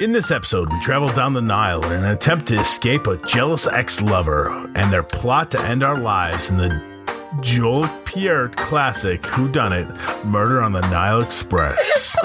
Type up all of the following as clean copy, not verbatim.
In this episode, we travel down the Nile in an attempt to escape a jealous ex-lover and their plot to end our lives in the Joel Pierre classic Whodunit, Murder on the Nile Express.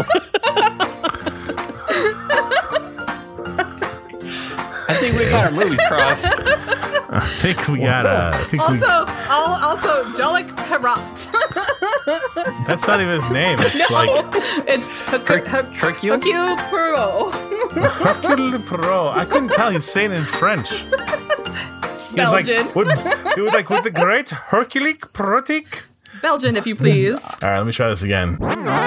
I think we got our movies crossed. I think we got Also, Jolik Herat. That's not even his name. It's it's Hercule Poirot. Hercule Poirot. I couldn't tell. He's saying it in French. Belgian. He was like, with the great Hercule Poirot. Belgian, if you please. All right, let me try this again.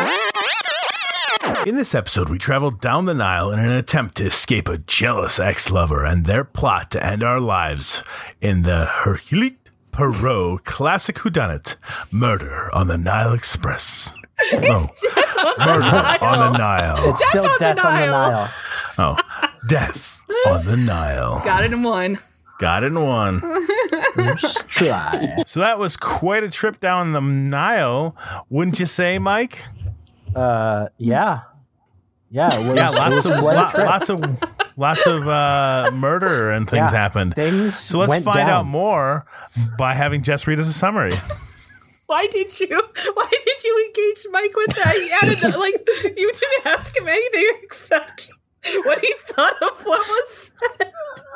In this episode, we travel down the Nile in an attempt to escape a jealous ex-lover and their plot to end our lives in the Hercule Poirot classic whodunit, Murder on the Nile Express. No, Murder on the Nile. It's still Death on the Nile. Oh, Death on the Nile. Got it in one. Got it in one. Let's try. So that was quite a trip down the Nile, wouldn't you say, Mike? Yeah. Yeah, it was, yeah, lots of murder and things happened. So let's find out more by having Jess read us a summary. Why did you engage Mike with that? He added you didn't ask him anything except what he thought of what was said.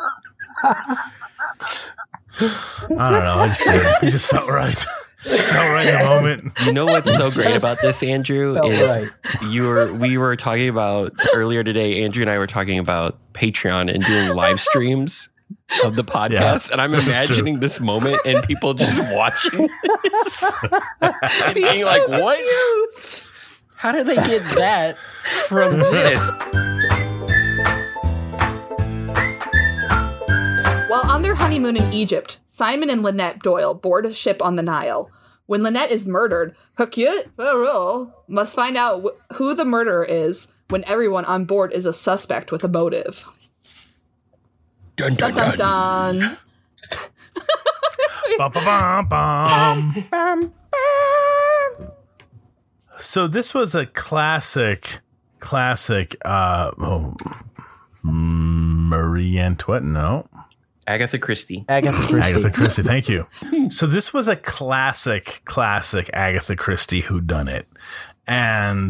I don't know. I just did it. It just felt right. Felt right in the moment. You know what's so great about this, Andrew, is we were talking about earlier today, Andrew and I were talking about Patreon and doing live streams of the podcast, and I'm imagining this moment and people just watching this and being like, what? Confused. How did they get that from this? While on their honeymoon in Egypt, Simon and Lynette Doyle board a ship on the Nile. When Lynette is murdered, Hercule Poirot must find out who the murderer is when everyone on board is a suspect with a motive. Dun, dun, Dun, dun, dun. Bum, bum, bum, bum. So this was a classic, Marie Antoinette, no. Agatha Christie. Agatha Christie, thank you. So this was a classic Agatha Christie whodunit. And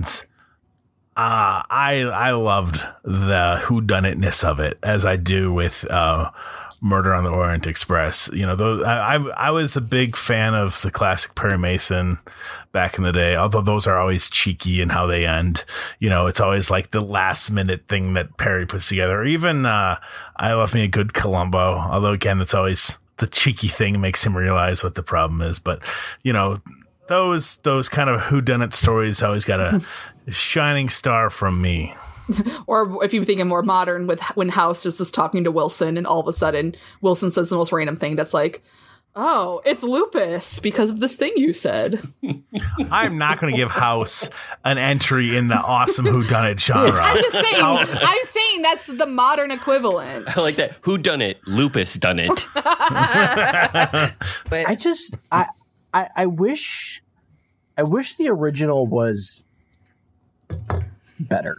I loved the whodunitness of it, as I do with Murder on the Orient Express. You know, I was a big fan of the classic Perry Mason back in the day, although those are always cheeky in how they end. You know, it's always like the last minute thing that Perry puts together. Or even I Love Me a Good Columbo, although again, it's always the cheeky thing makes him realize what the problem is. But, you know, those kind of whodunit stories always got a shining star from me. Or if you think of more modern, when House just is talking to Wilson and all of a sudden Wilson says the most random thing that's like, oh, it's lupus because of this thing you said. I'm not going to give House an entry in the awesome whodunit genre. I'm just saying. I'm saying that's the modern equivalent. I like that. Who done it? Lupus done it. But I wish the original was better.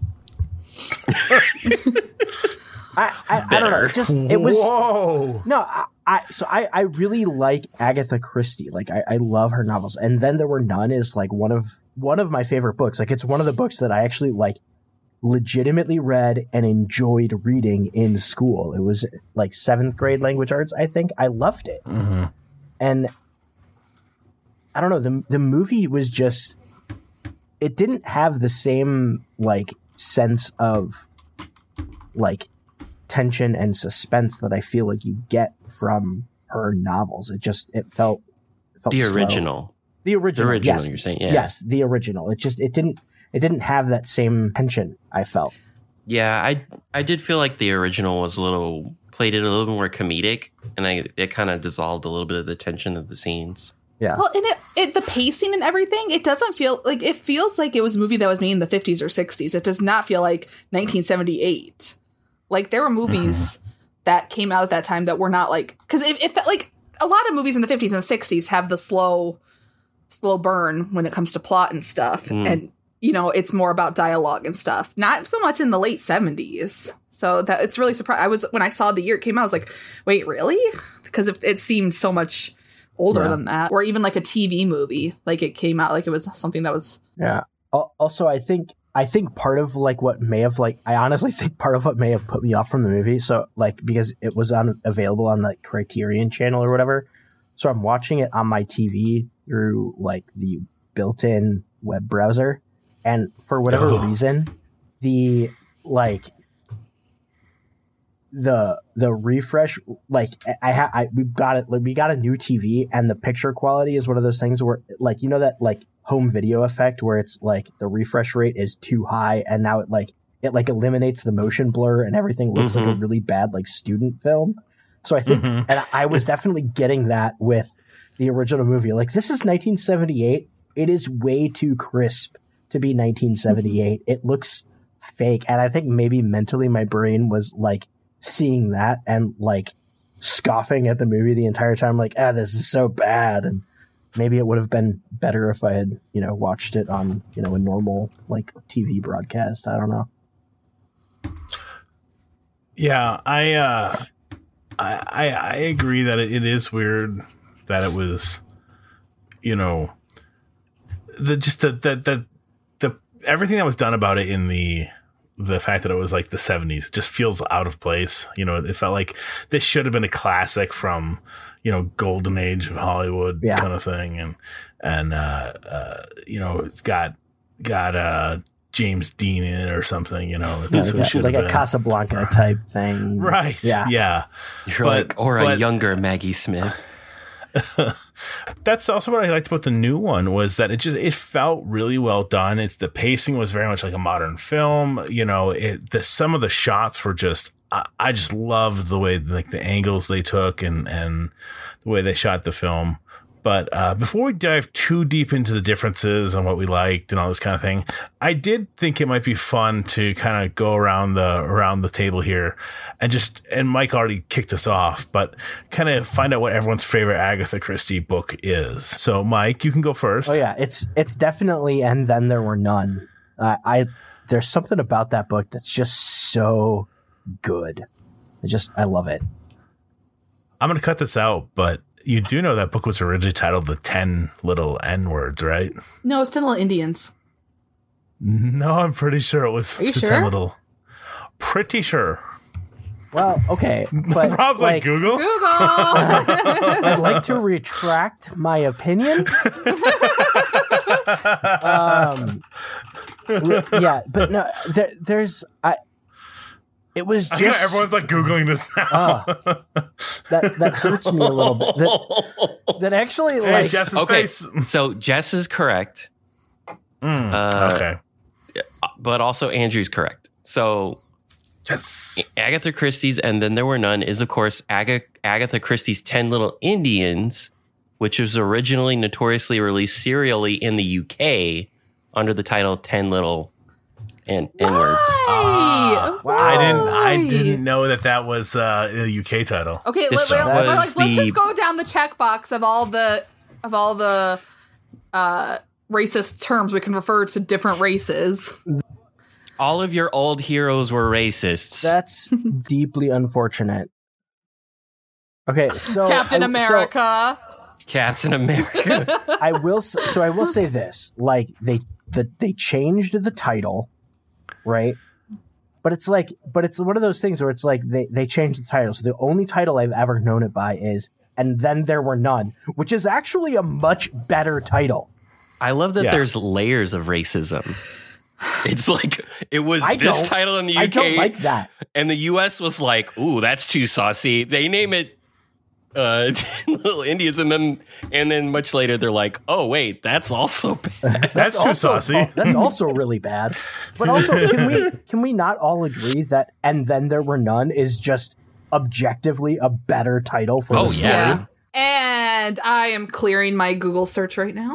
I don't know. Just it was. Whoa. No, I really like Agatha Christie. Like I love her novels. And Then There Were None is like one of my favorite books. Like it's one of the books that I actually like legitimately read and enjoyed reading in school. It was like 7th grade language arts, I think. I loved it. Mm-hmm. And I don't know, the movie was just, it didn't have the same like sense of like tension and suspense that I feel like you get from her novels. It felt the slow. original. The original, yes. You're saying, yeah. Yes, the original. It didn't have that same tension, I felt. Yeah, I did feel like the original was played it a little more comedic, and it kind of dissolved a little bit of the tension of the scenes. Yeah. Well, and the pacing and everything, it doesn't feel like, it feels like it was a movie that was made in the 50s or 60s. It does not feel like 1978. Like there were movies that came out at that time that were not like, because it felt like a lot of movies in the 50s and 60s have the slow burn when it comes to plot and stuff. And it's more about dialogue and stuff. Not so much in the late 70s. So that it's really surprised. When I saw the year it came out, I was like, wait, really? Because it seemed so much older than that. Or even like a TV movie. Like it came out like it was something that was. Yeah. Also, I think part of like what may have I honestly think part of what may have put me off from the movie. So like, because it was available on the Criterion channel or whatever. So I'm watching it on my TV through like the built-in web browser. And for whatever reason, the refresh, like we got it. Like, we got a new TV, and the picture quality is one of those things where like, that like home video effect where it's like the refresh rate is too high, and now it eliminates the motion blur and everything looks like a really bad like student film. So I think, and I was definitely getting that with the original movie. Like, this is 1978. It is way too crisp to be 1978. It looks fake. And I think maybe mentally my brain was like seeing that and like scoffing at the movie the entire time. Like, this is so bad. And maybe it would have been better if I had, watched it on, a normal like TV broadcast. I don't know. Yeah, I agree that it is weird that it was, the everything that was done about it in the fact that it was like the 70s just feels out of place. It felt like this should have been a classic from, golden age of Hollywood kind of thing. And it's got James Dean in it or something, This like a Casablanca type thing. Right. Yeah. A younger Maggie Smith. That's also what I liked about the new one was that it felt really well done. The pacing was very much like a modern film. Some of the shots were just, I just loved the way like the angles they took and the way they shot the film. But before we dive too deep into the differences and what we liked and all this kind of thing, I did think it might be fun to kind of go around the table here and Mike already kicked us off, but kind of find out what everyone's favorite Agatha Christie book is. So Mike, you can go first. Oh yeah, it's definitely And Then There Were None. There's something about that book that's just so good. I love it. I'm going to cut this out, but you do know that book was originally titled The 10 Little N-Words, right? No, it's 10 Little Indians. No, I'm pretty sure it was. Are you the sure? 10 Little. Pretty sure. Well, okay. But Rob's like Google? I'd like to retract my opinion. Yeah, but no, it was just everyone's like Googling this now. That hurts me a little bit. That actually, hey, Jess's face. So Jess is correct. Okay, but also Andrew's correct. So yes, Agatha Christie's And Then There Were None is of course Agatha Christie's 10 Little Indians, which was originally notoriously released serially in the UK under the title 10 Little N-Words. Wow. I didn't know that was a UK title. Okay, let's just go down the checkbox of all the racist terms we can refer to different races. All of your old heroes were racists. That's deeply unfortunate. Okay, so Captain America. I will say this: like they changed the title, right? But it's one of those things where it's like they changed the title. So the only title I've ever known it by is And Then There Were None, which is actually a much better title. I love that there's layers of racism. It's like it was title in the UK. I don't like that. And the US was like, ooh, that's too saucy. They name it 10 Little Indians, and then much later they're like, oh wait, that's also bad. That's too saucy. That's also really bad. But also, can we not all agree that And Then There Were None is just objectively a better title for the story? Yeah. And I am clearing my Google search right now.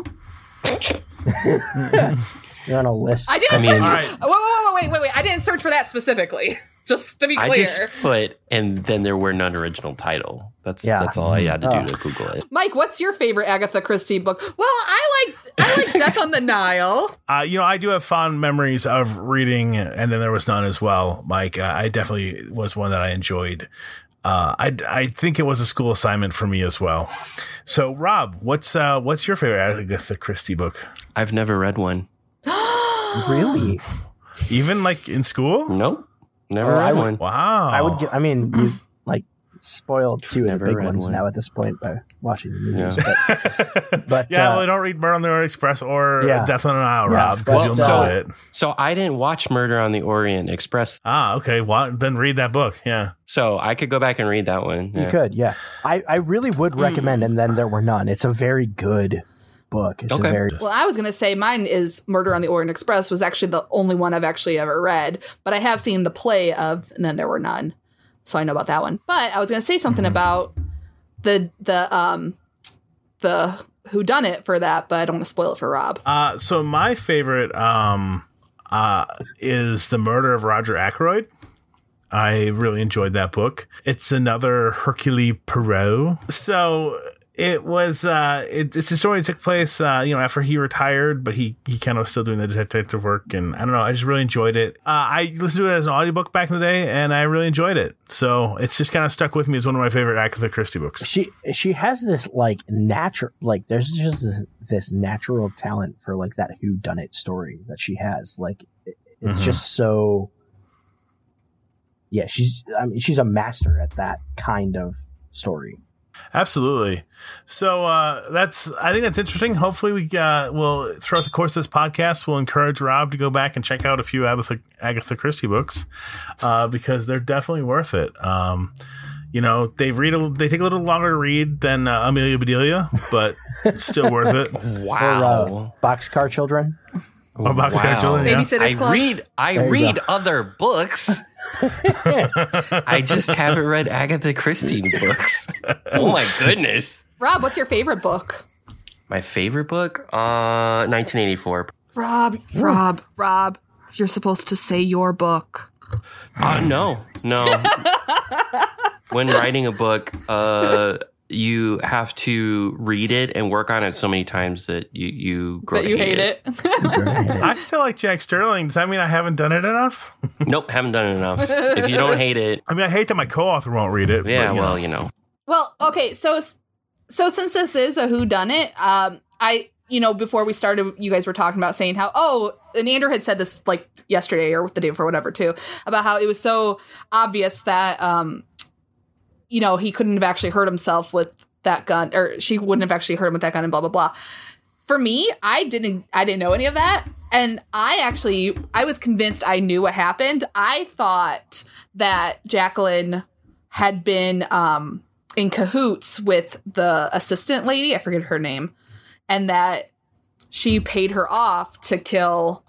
You're on a list. I didn't search. Wait. I didn't search for that specifically. Just to be clear. I just put And Then There Were None original title. That's all I had to do to Google it. Mike, what's your favorite Agatha Christie book? Well, I I like Death on the Nile. I do have fond memories of reading, and then there was none as well, Mike. I definitely was one that I enjoyed. I think it was a school assignment for me as well. So, Rob, what's your favorite Agatha Christie book? I've never read one. Really? Even like in school? Nope. Never read one. Wow. I would. You like spoiled two of the big ones now at this point by watching the movies. Yeah. But well, don't read Murder on the Orient Express or Death on the Nile, Rob, because you'll know it. So I didn't watch Murder on the Orient Express. Okay. Well, then read that book. Yeah. So I could go back and read that one. You could, yeah. I really would recommend, and then there were none. It's a very good book. It's Well, I was going to say mine is Murder on the Orient Express was actually the only one I've actually ever read, but I have seen the play of And Then There Were None. So I know about that one. But I was going to say something about the whodunit for that, but I don't want to spoil it for Rob. So my favorite is The Murder of Roger Ackroyd. I really enjoyed that book. It's another Hercule Poirot. So it was it's a story that took place after he retired, but he kind of was still doing the detective work, and I don't know, I just really enjoyed it. I listened to it as an audiobook back in the day, and I really enjoyed it. So it's just kind of stuck with me as one of my favorite Agatha Christie books. She has this like natural, like there's just this natural talent for like that whodunit story that she has. Like it's just so. Yeah, she's a master at that kind of story. Absolutely. So I think that's interesting. Hopefully we will, throughout the course of this podcast, we'll encourage Rob to go back and check out a few Agatha Christie books because they're definitely worth it. They take a little longer to read than Amelia Bedelia, but still worth it. Wow. Or Boxcar Children. Or Boxcar Children, yeah. Babysitter's Club. I read other books. I just haven't read Agatha Christie books. Oh my goodness. Rob, what's your favorite book? My favorite book? 1984. Rob, you're supposed to say your book. No. When writing a book, you have to read it and work on it so many times that you grow that you hate it. I still like Jack Sterling. Does that mean I haven't done it enough? Nope, haven't done it enough. If you don't hate it, I hate that my co-author won't read it. Yeah, but, Well, okay, so since this is a whodunit, before we started, you guys were talking about saying how and Andrew had said this like yesterday or the day before, whatever, too, about how it was so obvious that he couldn't have actually hurt himself with that gun, or she wouldn't have actually hurt him with that gun, and blah blah blah. For me, I didn't know any of that, and I was convinced I knew what happened. I thought that Jacqueline had been in cahoots with the assistant lady, I forget her name, and that she paid her off to kill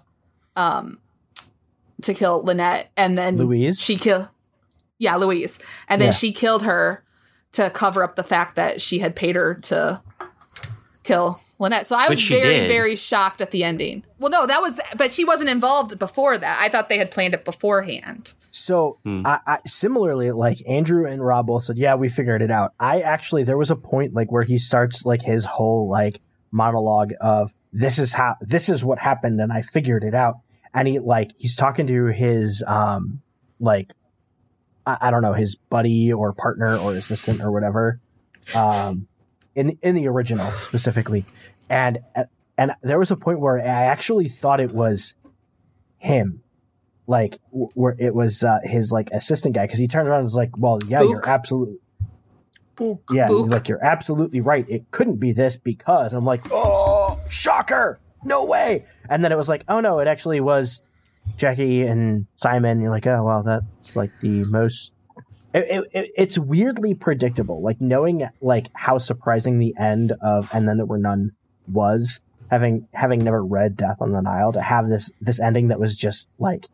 Lynette, and then Louise. Louise. And then she killed her to cover up the fact that she had paid her to kill Lynette. So I was very, very shocked at the ending. Well, no, but she wasn't involved before that. I thought they had planned it beforehand. So I similarly, like Andrew and Rob both said, yeah, we figured it out. There was a point like where he starts like his whole like monologue of this is what happened and I figured it out. And he's talking to his I don't know, his buddy or partner or assistant or whatever, in the original specifically, and there was a point where I actually thought it was him, like where it was his like assistant guy, because he turned around and was like, "Well, yeah, Book. You're absolutely, Book. yeah, like you're absolutely right. It couldn't be this because." I'm like, "Oh, shocker! No way!" And then it was like, "Oh no, it actually was Jackie and Simon." You're like, oh well, that's like the most. It's weirdly predictable, like knowing like how surprising the end of And Then There Were None was. Having never read Death on the Nile, to have this ending that was just like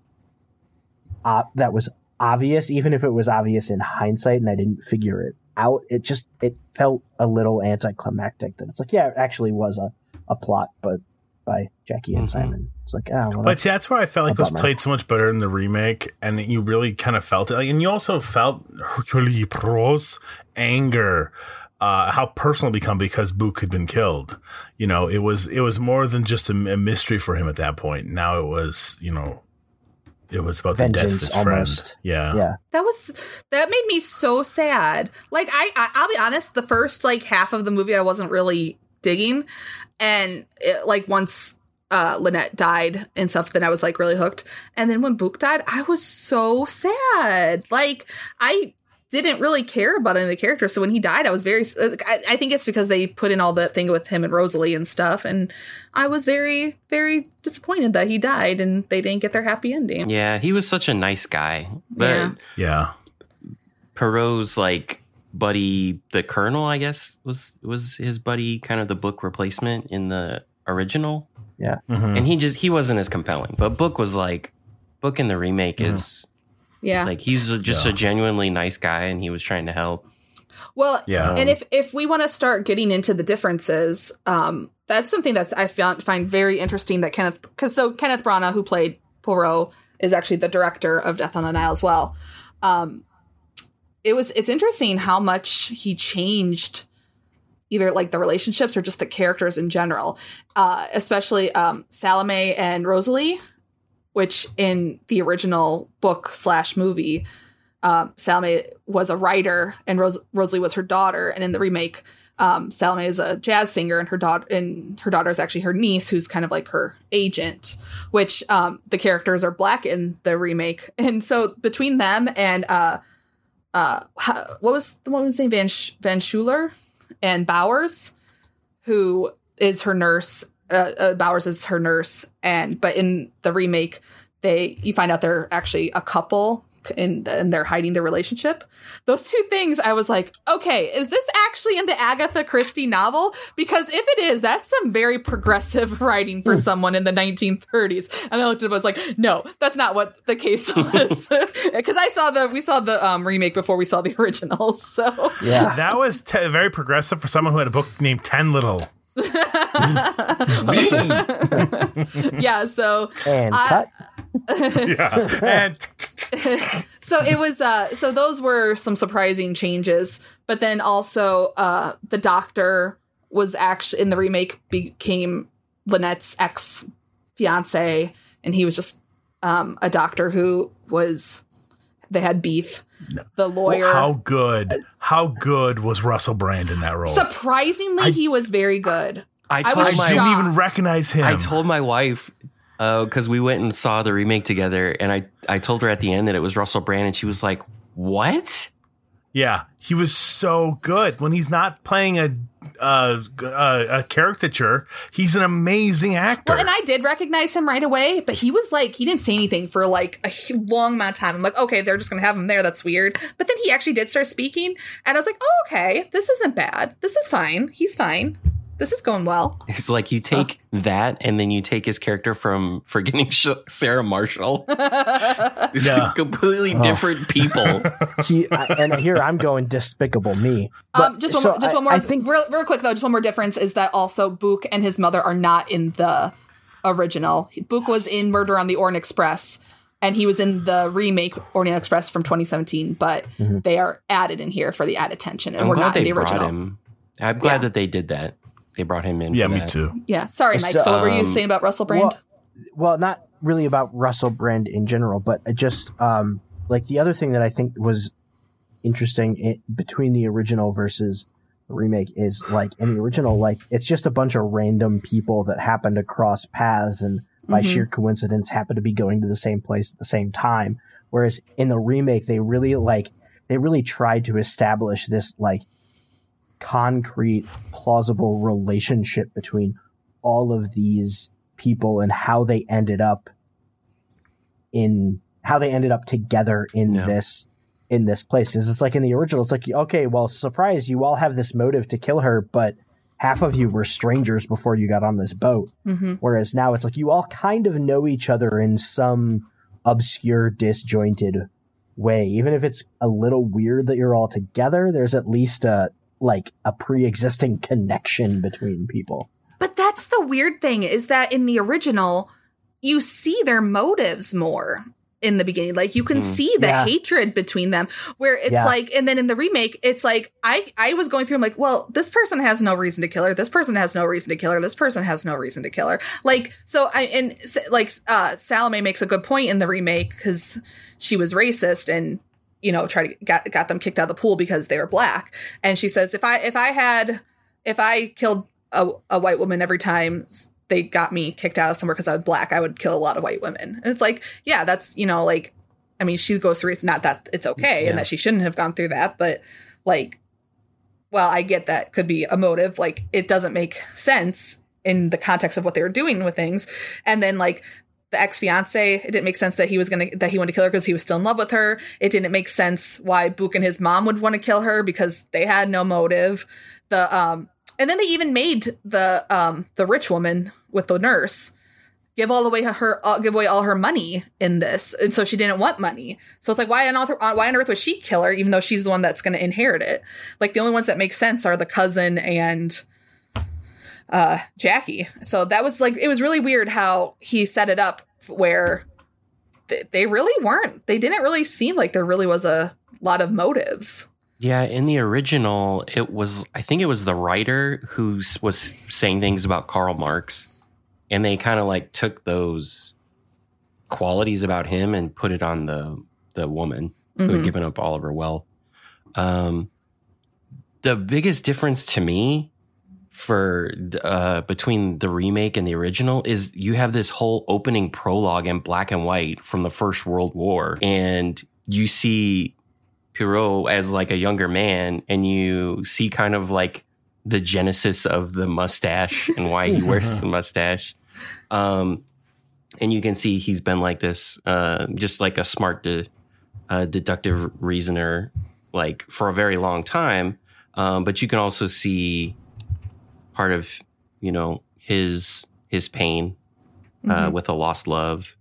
that was obvious, even if it was obvious in hindsight, and I didn't figure it out. It felt a little anticlimactic. That it's like, yeah, it actually was a plot, but by Jackie and Simon. It's like, oh, well, but see, that's where I felt like it was played so much better in the remake, and you really kind of felt it. Like, and you also felt Hercule Poirot's anger how personal it become because Book had been killed. You know, it was more than just a mystery for him at that point. Now it was, you know, it was about vengeance, the death of his almost. Friend. Yeah. That made me so sad. Like I'll be honest, the first like half of the movie I wasn't really digging, and like once Lynette died and stuff, then I was like really hooked. And then when Book died, I was so sad. Like I didn't really care about any of the characters. So when he died, I was very, I think it's because they put in all the thing with him and Rosalie and stuff. And I was very, very disappointed that he died and they didn't get their happy ending. Yeah. He was such a nice guy. But yeah. Poirot's like buddy, the Colonel, I guess was his buddy, kind of the Book replacement in the original. Yeah. Mm-hmm. And he wasn't as compelling, but Book in the remake is, yeah, like he's just a genuinely nice guy, and he was trying to help. Well, and if we want to start getting into the differences, that's something that I find very interesting. That Kenneth Branagh, who played Poirot, is actually the director of Death on the Nile as well. It's interesting how much he changed, either like the relationships or just the characters in general, especially Salome and Rosalie. Which in the original book / movie, Salome was a writer and Rosalie was her daughter. And in the remake, Salome is a jazz singer and her daughter is actually her niece, who's kind of like her agent, which the characters are Black in the remake. And so between them and what was the woman's name? Van Schuler and Bowers, who is her nurse. Bowers is her nurse, but in the remake, you find out they're actually a couple, and they're hiding their relationship. Those two things, I was like, okay, is this actually in the Agatha Christie novel? Because if it is, that's some very progressive writing for someone in the 1930s. And I looked at it, I was like, no, that's not what the case was. Because we saw the remake before we saw the original. So yeah, that was very progressive for someone who had a book named 10 Little. Yeah, so and cut. Yeah, and so it was so those were some surprising changes, but then also the doctor was actually in the remake became Lynette's ex-fiance, and he was just a doctor who they had beef. The lawyer. How good was Russell Brand in that role? Surprisingly, he was very good. I didn't even recognize him. I told my wife, because we went and saw the remake together, and I told her at the end that it was Russell Brand, and she was like, what? Yeah, he was so good. When he's not playing a caricature, he's an amazing actor. Well, and I did recognize him right away, but he was like, he didn't say anything for like a long amount of time. I'm like, okay, they're just going to have him there. That's weird. But then he actually did start speaking, and I was like, oh, okay, this isn't bad. This is fine. He's fine. This is going well. It's like you take that and then you take his character from Forgetting Sarah Marshall. These are completely different people. See, and here I'm going Despicable Me. Just one more. I think real quick though, just one more difference is that also Book and his mother are not in the original. Book was in Murder on the Orient Express, and he was in the remake Orient Express from 2017. But they are added in here for the added tension, and we're not in the original. I'm glad that they did that. They brought him in. Yeah, me too. Yeah, sorry, Mike. So what were you saying about Russell Brand? Well, not really about Russell Brand in general, but just like the other thing that I think was interesting between the original versus the remake is like in the original, like it's just a bunch of random people that happen to cross paths and by sheer coincidence happen to be going to the same place at the same time. Whereas in the remake, they really tried to establish this like concrete, plausible relationship between all of these people and how they ended up together in this place. It's like in the original, it's like, okay, well, surprise, you all have this motive to kill her, but half of you were strangers before you got on this boat. Whereas now it's like you all kind of know each other in some obscure, disjointed way. Even if it's a little weird that you're all together, there's at least a pre-existing connection between people. But that's the weird thing, is that in the original, you see their motives more. in the beginning. Like you can see the hatred between them where it's like, and then in the remake, it's like, I was going through, I'm like, well, this person has no reason to kill her. This person has no reason to kill her. This person has no reason to kill her. Like, so Salome makes a good point in the remake because she was racist and, you know, got them kicked out of the pool because they were black. And she says, if I killed a white woman every time they got me kicked out of somewhere because I was black, I would kill a lot of white women. And it's like, yeah, that's, you know, like, I mean, she goes through, not that it's okay and that she shouldn't have gone through that, but like, well, I get that could be a motive. Like, it doesn't make sense in the context of what they were doing with things. And then like the ex-fiance, it didn't make sense that he wanted to kill her because he was still in love with her. It didn't make sense why Book and his mom would want to kill her because they had no motive. And then they even made the rich woman with the nurse give away all her money in this, and so she didn't want money. So it's like, why on earth would she kill her, even though she's the one that's going to inherit it? Like the only ones that make sense are the cousin and Jackie. So that was like, it was really weird how he set it up where they really weren't. They didn't really seem like there really was a lot of motives. Yeah, in the original, I think it was the writer who was saying things about Karl Marx, and they kind of like took those qualities about him and put it on the woman who had given up all of her wealth. The biggest difference to me between the remake and the original is you have this whole opening prologue in black and white from the First World War, and you see Poirot as like a younger man, and you see kind of like the genesis of the mustache and why he wears the mustache. And you can see he's been like this, just like a smart, deductive reasoner, like for a very long time. But you can also see part of, you know, his pain, with a lost love,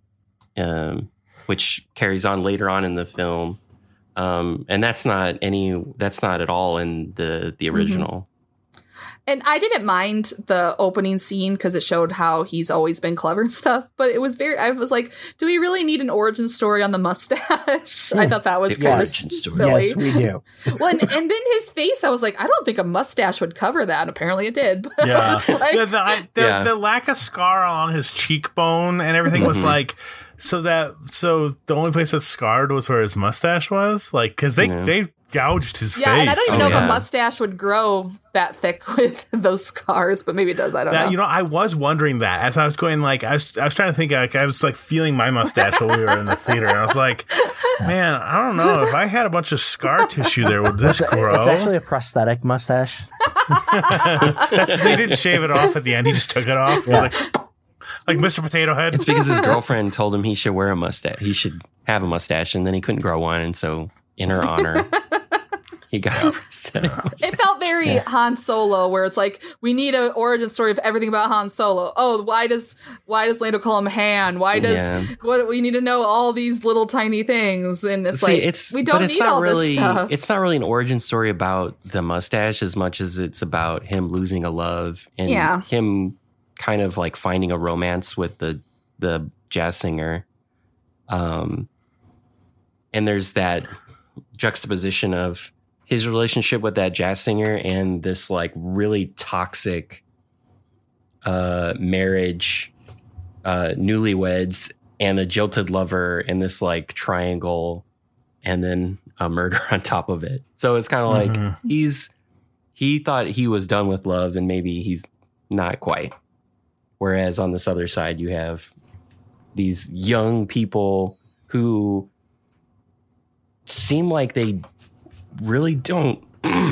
which carries on later on in the film. And that's not at all in the original. And I didn't mind the opening scene because it showed how he's always been clever and stuff. But it was I was like, do we really need an origin story on the mustache? I thought that was kind of silly. Yes, we do. Well, and then his face, I was like, I don't think a mustache would cover that. And apparently it did. But yeah. Like, The lack of scar along his cheekbone and everything was like, so the only place that scarred was where his mustache was, like, because they gouged his face. Yeah, and I don't even know if a mustache would grow that thick with those scars, but maybe it does. I don't know. You know, I was wondering that as I was going. Like, I was trying to think. Like, I was like feeling my mustache while we were in the theater, and I was like, man, I don't know if I had a bunch of scar tissue there, would this grow? It's actually a prosthetic mustache. He didn't shave it off at the end. He just took it off. Yeah. Like Mr. Potato Head. It's because his girlfriend told him he should wear a mustache. He should have a mustache, and then he couldn't grow one, and so in her honor, he got a mustache. It felt very Han Solo, where it's like, we need an origin story of everything about Han Solo. Oh, why does Lando call him Han? What we need to know all these little tiny things, and we don't need all this stuff. It's not really an origin story about the mustache as much as it's about him losing a love and him kind of like finding a romance with the jazz singer. And there's that juxtaposition of his relationship with that jazz singer and this like really toxic marriage, newlyweds, and a jilted lover in this like triangle, and then a murder on top of it. So it's kind of like he thought he was done with love, and maybe he's not quite. Whereas on this other side, you have these young people who seem like they really don't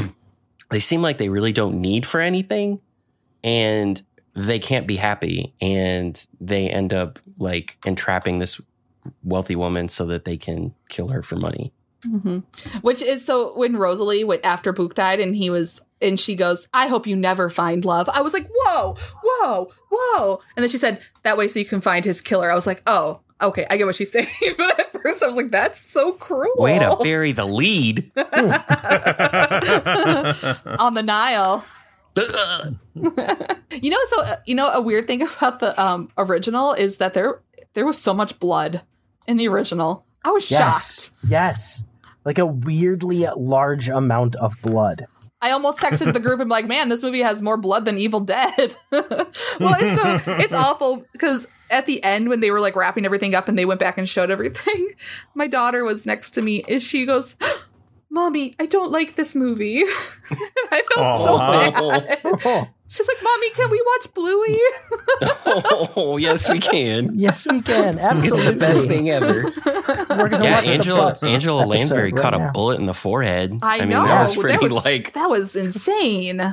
need for anything, and they can't be happy, and they end up like entrapping this wealthy woman so that they can kill her for money. Which is, so when Rosalie went after Book died and she goes, I hope you never find love. I was like, whoa. And then she said, that way so you can find his killer. I was like, oh, okay, I get what she's saying. But at first I was like, that's so cruel. Way to bury the lead. On the Nile. A weird thing about the original is that there was so much blood. in the original. I was shocked. Yes. Like a weirdly large amount of blood. I almost texted the group and like, man, this movie has more blood than Evil Dead. Well, it's awful because at the end when they were like wrapping everything up and they went back and showed everything, my daughter was next to me and she goes, Mommy, I don't like this movie. I felt so bad. She's like, Mommy, can we watch Bluey? Oh, yes, we can. Yes, we can. Absolutely. It's the best thing ever. We're gonna watch Angela Lansbury caught a bullet in the forehead. I know. Mean, that was pretty that was insane.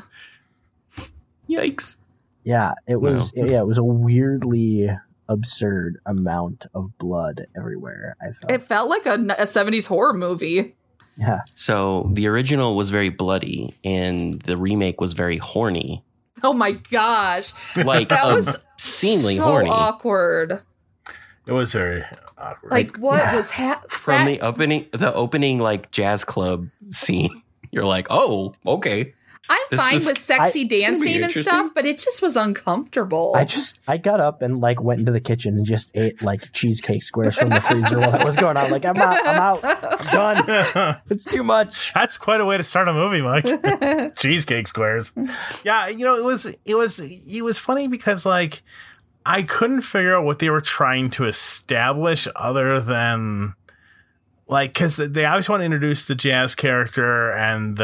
Yikes. Yeah, it was. No. Yeah, it was a weirdly absurd amount of blood everywhere. It felt like a 70s horror movie. Yeah. So the original was very bloody, and the remake was very horny. Oh my gosh! Like that was obscenely so horny. Awkward. It was very awkward. Like what was from the opening like jazz club scene? You're like, oh, okay. I'm fine with sexy dancing and stuff, but it just was uncomfortable. I got up and like went into the kitchen and just ate like cheesecake squares from the freezer while that was going on. Like I'm out. I'm done. It's too much. That's quite a way to start a movie, Mike. Cheesecake squares. Yeah, it was funny because like I couldn't figure out what they were trying to establish other than like because they always want to introduce the jazz character and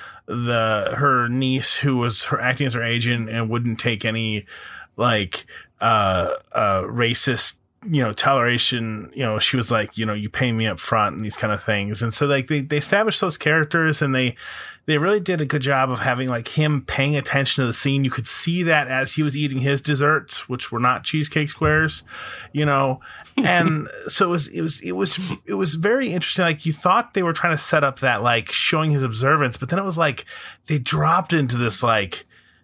her niece who was acting as her agent and wouldn't take any like racist toleration. She was like, you pay me up front and these kind of things. And so like they established those characters and they really did a good job of having like him paying attention to the scene. You could see that as he was eating his desserts, which were not cheesecake squares, and so it was very interesting. Like you thought they were trying to set up that like showing his observance, but then it was like they dropped into this like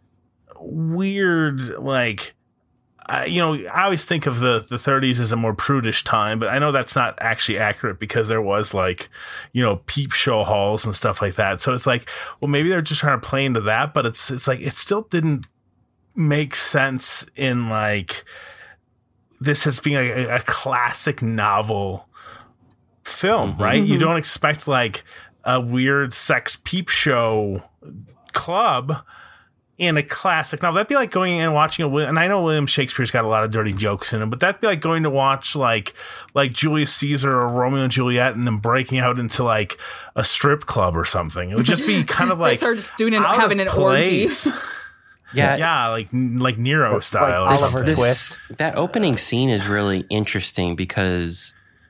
weird like I always think of the 30s as a more prudish time, but I know that's not actually accurate because there was like peep show halls and stuff like that. So it's like, well, maybe they're just trying to play into that, but it's like it still didn't make sense in like this as being a classic novel film, right? Mm-hmm. You don't expect like a weird sex peep show club in a classic novel. That'd be like going and watching and I know William Shakespeare's got a lot of dirty jokes in him, but that'd be like going to watch like Julius Caesar or Romeo and Juliet and then breaking out into like a strip club or something. It would just be kind of like they start just having an orgy. Yeah, like Nero style. Like Oliver Twist. That opening scene is really interesting because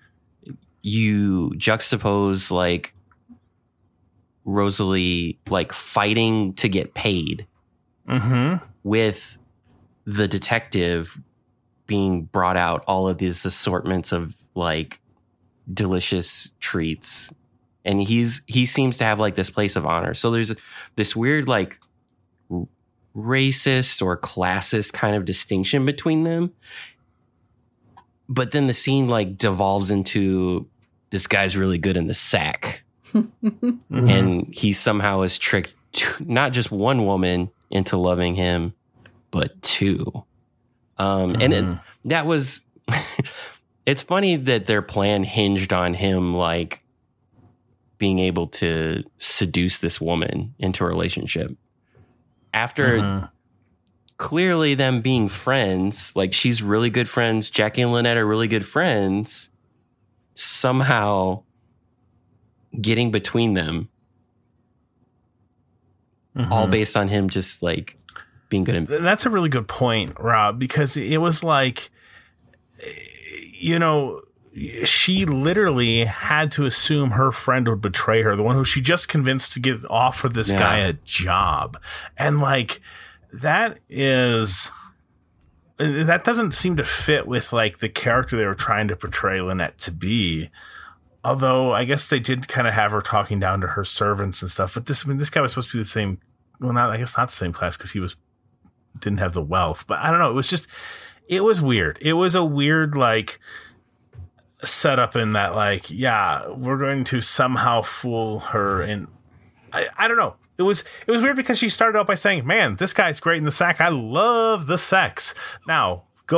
you juxtapose like Rosalie like fighting to get paid with the detective being brought out all of these assortments of like delicious treats, and he seems to have like this place of honor. So there's this weird like racist or classist kind of distinction between them, but then the scene like devolves into this guy's really good in the sack. And he somehow has tricked not just one woman into loving him, but two. And that was it's funny that their plan hinged on him like being able to seduce this woman into a relationship after clearly them being friends. Like she's really good friends, Jackie and Lynette are really good friends, somehow getting between them, all based on him just like being good. That's a really good point, Rob, because it was like, she literally had to assume her friend would betray her, the one who she just convinced to offer this guy a job. And like, that doesn't seem to fit with like the character they were trying to portray Lynette to be. Although I guess they did kind of have her talking down to her servants and stuff. But this guy was supposed to be the same. Well, not the same class because he didn't have the wealth. But I don't know. It was weird. It was a weird like setup in that like, yeah, we're going to somehow fool her. And I don't know. It was weird because she started out by saying, "Man, this guy's great in the sack. I love the sex. Now go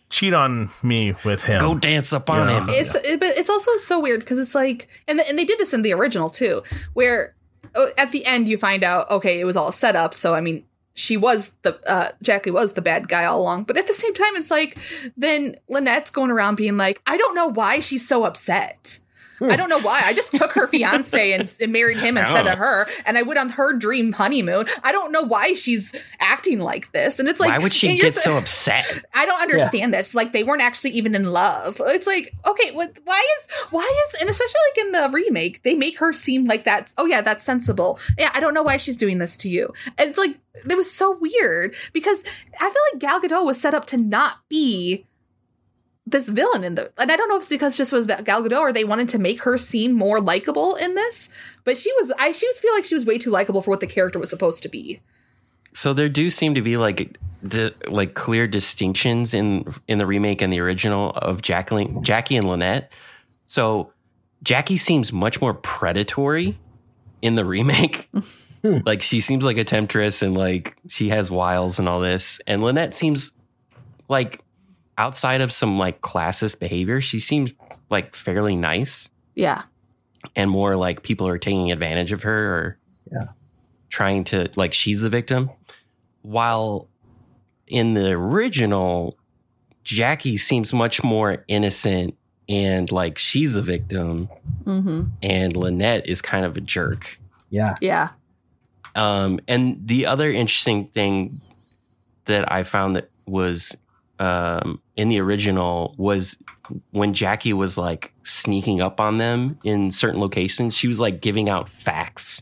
cheat on me with him. Go dance up on him. But it's also so weird because it's like, and they did this in the original too, where at the end you find out, okay, it was all set up. So I mean, Jackie was the bad guy all along. But at the same time, it's like, then Lynette's going around being like, I don't know why she's so upset. I don't know why. I just took her fiance and married him instead of her. And I went on her dream honeymoon. I don't know why she's acting like this. And it's like, why would she get so upset? I don't understand this. Like, they weren't actually even in love. It's like, okay, why is, and especially like in the remake, they make her seem like that's, oh yeah, that's sensible. Yeah, I don't know why she's doing this to you. And it's like, it was so weird because I feel like Gal Gadot was set up to not be this villain and I don't know if it's because just was Gal Gadot or they wanted to make her seem more likable in this, but she feel like she was way too likable for what the character was supposed to be. So there do seem to be like clear distinctions in the remake and the original of Jackie and Lynette. So Jackie seems much more predatory in the remake. Like she seems like a temptress and like she has wiles and all this. And Lynette seems like, outside of some like classist behavior, she seems like fairly nice. Yeah. And more like people are taking advantage of her or trying to, like, she's the victim. While in the original, Jackie seems much more innocent and like she's a victim. Mm-hmm. And Lynette is kind of a jerk. Yeah. Yeah. And the other interesting thing that I found that was in the original was when Jackie was like sneaking up on them in certain locations, she was like giving out facts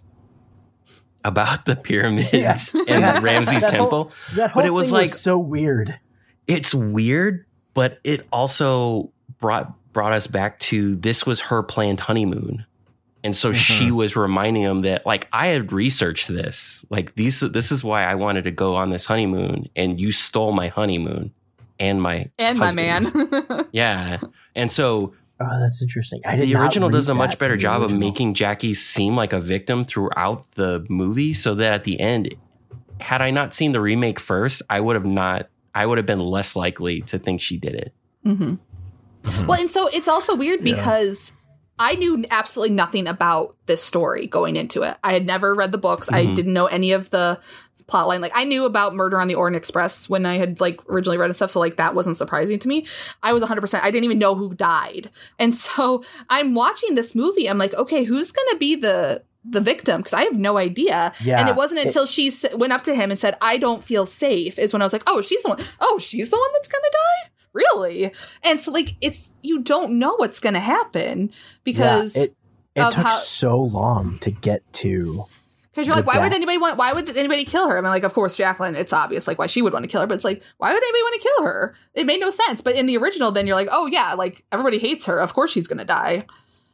about the pyramids and Ramses Temple. That whole thing was so weird. It's weird, but it also brought us back to this was her planned honeymoon. And so she was reminding him that, like, I had researched this. Like, this is why I wanted to go on this honeymoon, and you stole my honeymoon. And my man. Yeah. And so that's interesting. The original does a much better job of making Jackie seem like a victim throughout the movie, so that at the end, had I not seen the remake first, I would have been less likely to think she did it. Mm-hmm. Mm-hmm. Well, and so it's also weird because I knew absolutely nothing about this story going into it. I had never read the books. I didn't know any of the plotline. Like, I knew about Murder on the Orient Express when I had like originally read and stuff, so like that wasn't surprising to me. I was 100%. I didn't even know who died, and so I'm watching this movie. I'm like, okay, who's gonna be the victim? Because I have no idea. Yeah, and it wasn't until she went up to him and said, "I don't feel safe," is when I was like, oh, she's the one. Oh, she's the one that's gonna die. Really? And so like you don't know what's gonna happen because it took so long to get to. Because you're like, why would anybody kill her? I mean, like, of course, Jacqueline, it's obvious, like, why she would want to kill her. But it's like, why would anybody want to kill her? It made no sense. But in the original, then you're like, oh, yeah, like, everybody hates her. Of course she's going to die.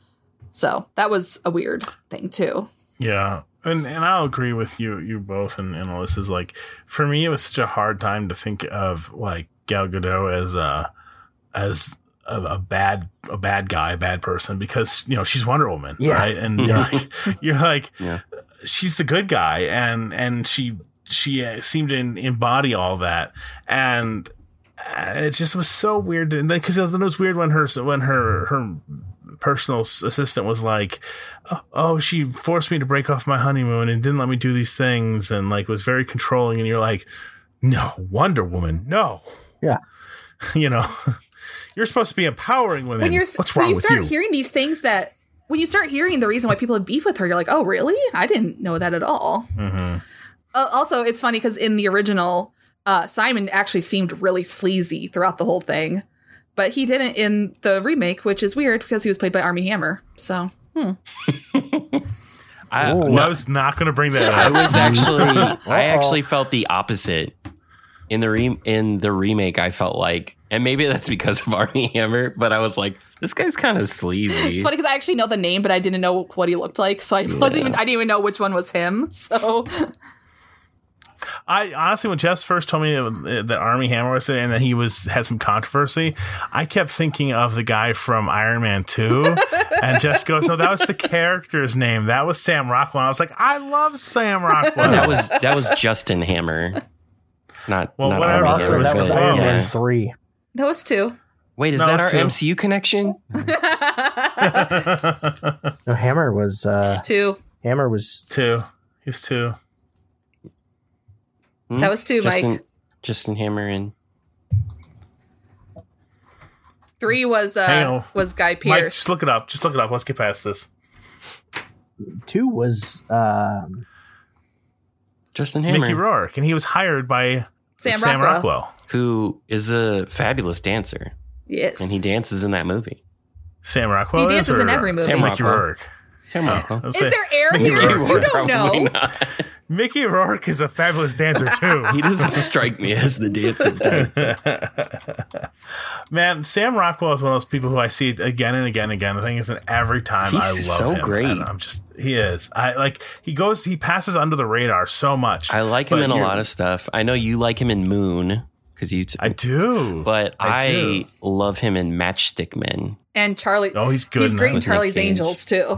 So that was a weird thing, too. Yeah. And I'll agree with you both. And this is like, for me, it was such a hard time to think of, like, Gal Gadot as a bad guy, a bad person, because, you know, she's Wonder Woman, right? And you're like she's the good guy, and she seemed to embody all that, and it just was so weird. And because it was weird when her personal assistant was like, oh, she forced me to break off my honeymoon and didn't let me do these things, and like was very controlling, and you're like, no, Wonder Woman, no, you know. You're supposed to be empowering women. What's wrong with you? When you start hearing these things when you start hearing the reason why people have beef with her, you're like, oh, really? I didn't know that at all. Mm-hmm. Also, it's funny because in the original, Simon actually seemed really sleazy throughout the whole thing. But he didn't in the remake, which is weird because he was played by Armie Hammer. So, I was not going to bring that up. I actually felt the opposite. In the remake, I felt like, and maybe that's because of Armie Hammer, but I was like, this guy's kind of sleazy. It's funny because I actually know the name, but I didn't know what he looked like, so I didn't even know which one was him. So, I honestly, when Jess first told me that Armie Hammer was there and that he had some controversy, I kept thinking of the guy from Iron Man 2, and Jess goes, "No, that was the character's name. That was Sam Rockwell." And I was like, "I love Sam Rockwell." that was Justin Hammer. Not also, that was Iron Man 3. That was 2. Wait, is that our 2. MCU connection? No, Hammer was 2. Hammer was 2. He was 2. That was 2, Mike. Justin Hammer and 3 was Guy Pearce. Mike, just look it up. Let's get past this. 2 was Justin Hammer. Mickey Rourke, and he was hired by Sam Rockwell, who is a fabulous dancer. Yes, and he dances in that movie. Sam Rockwell. He dances in every movie. Mickey Rourke. Sam Rockwell. Is there air here? You don't know. Not. Mickey Rourke is a fabulous dancer too. He doesn't strike me as the dancer type. Man, Sam Rockwell is one of those people who I see again and again and again. The thing is, that every time I love so him. Great. And he is. He passes under the radar so much. I like him in a lot of stuff. I know you like him in Moon because I do, but I love him in Matchstick Men. And Charlie. Oh, he's good. He's great in Charlie's Angels too.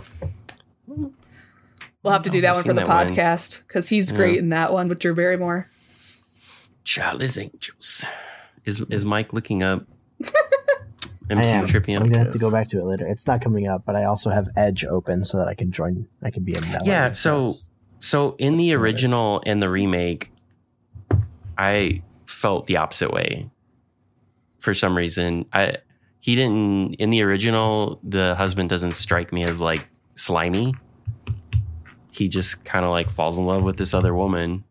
We'll have to do that one for the podcast because he's great in that one with Drew Barrymore. Charlie's Angels. Is Mike looking up MCU Trivia? I'm gonna have to go back to it later. It's not coming up, but I also have Edge open so that I can join. I can be in that. Yeah. So in the original and the remake, I felt the opposite way. For some reason, he didn't. In the original, the husband doesn't strike me as like slimy. He just kind of like falls in love with this other woman.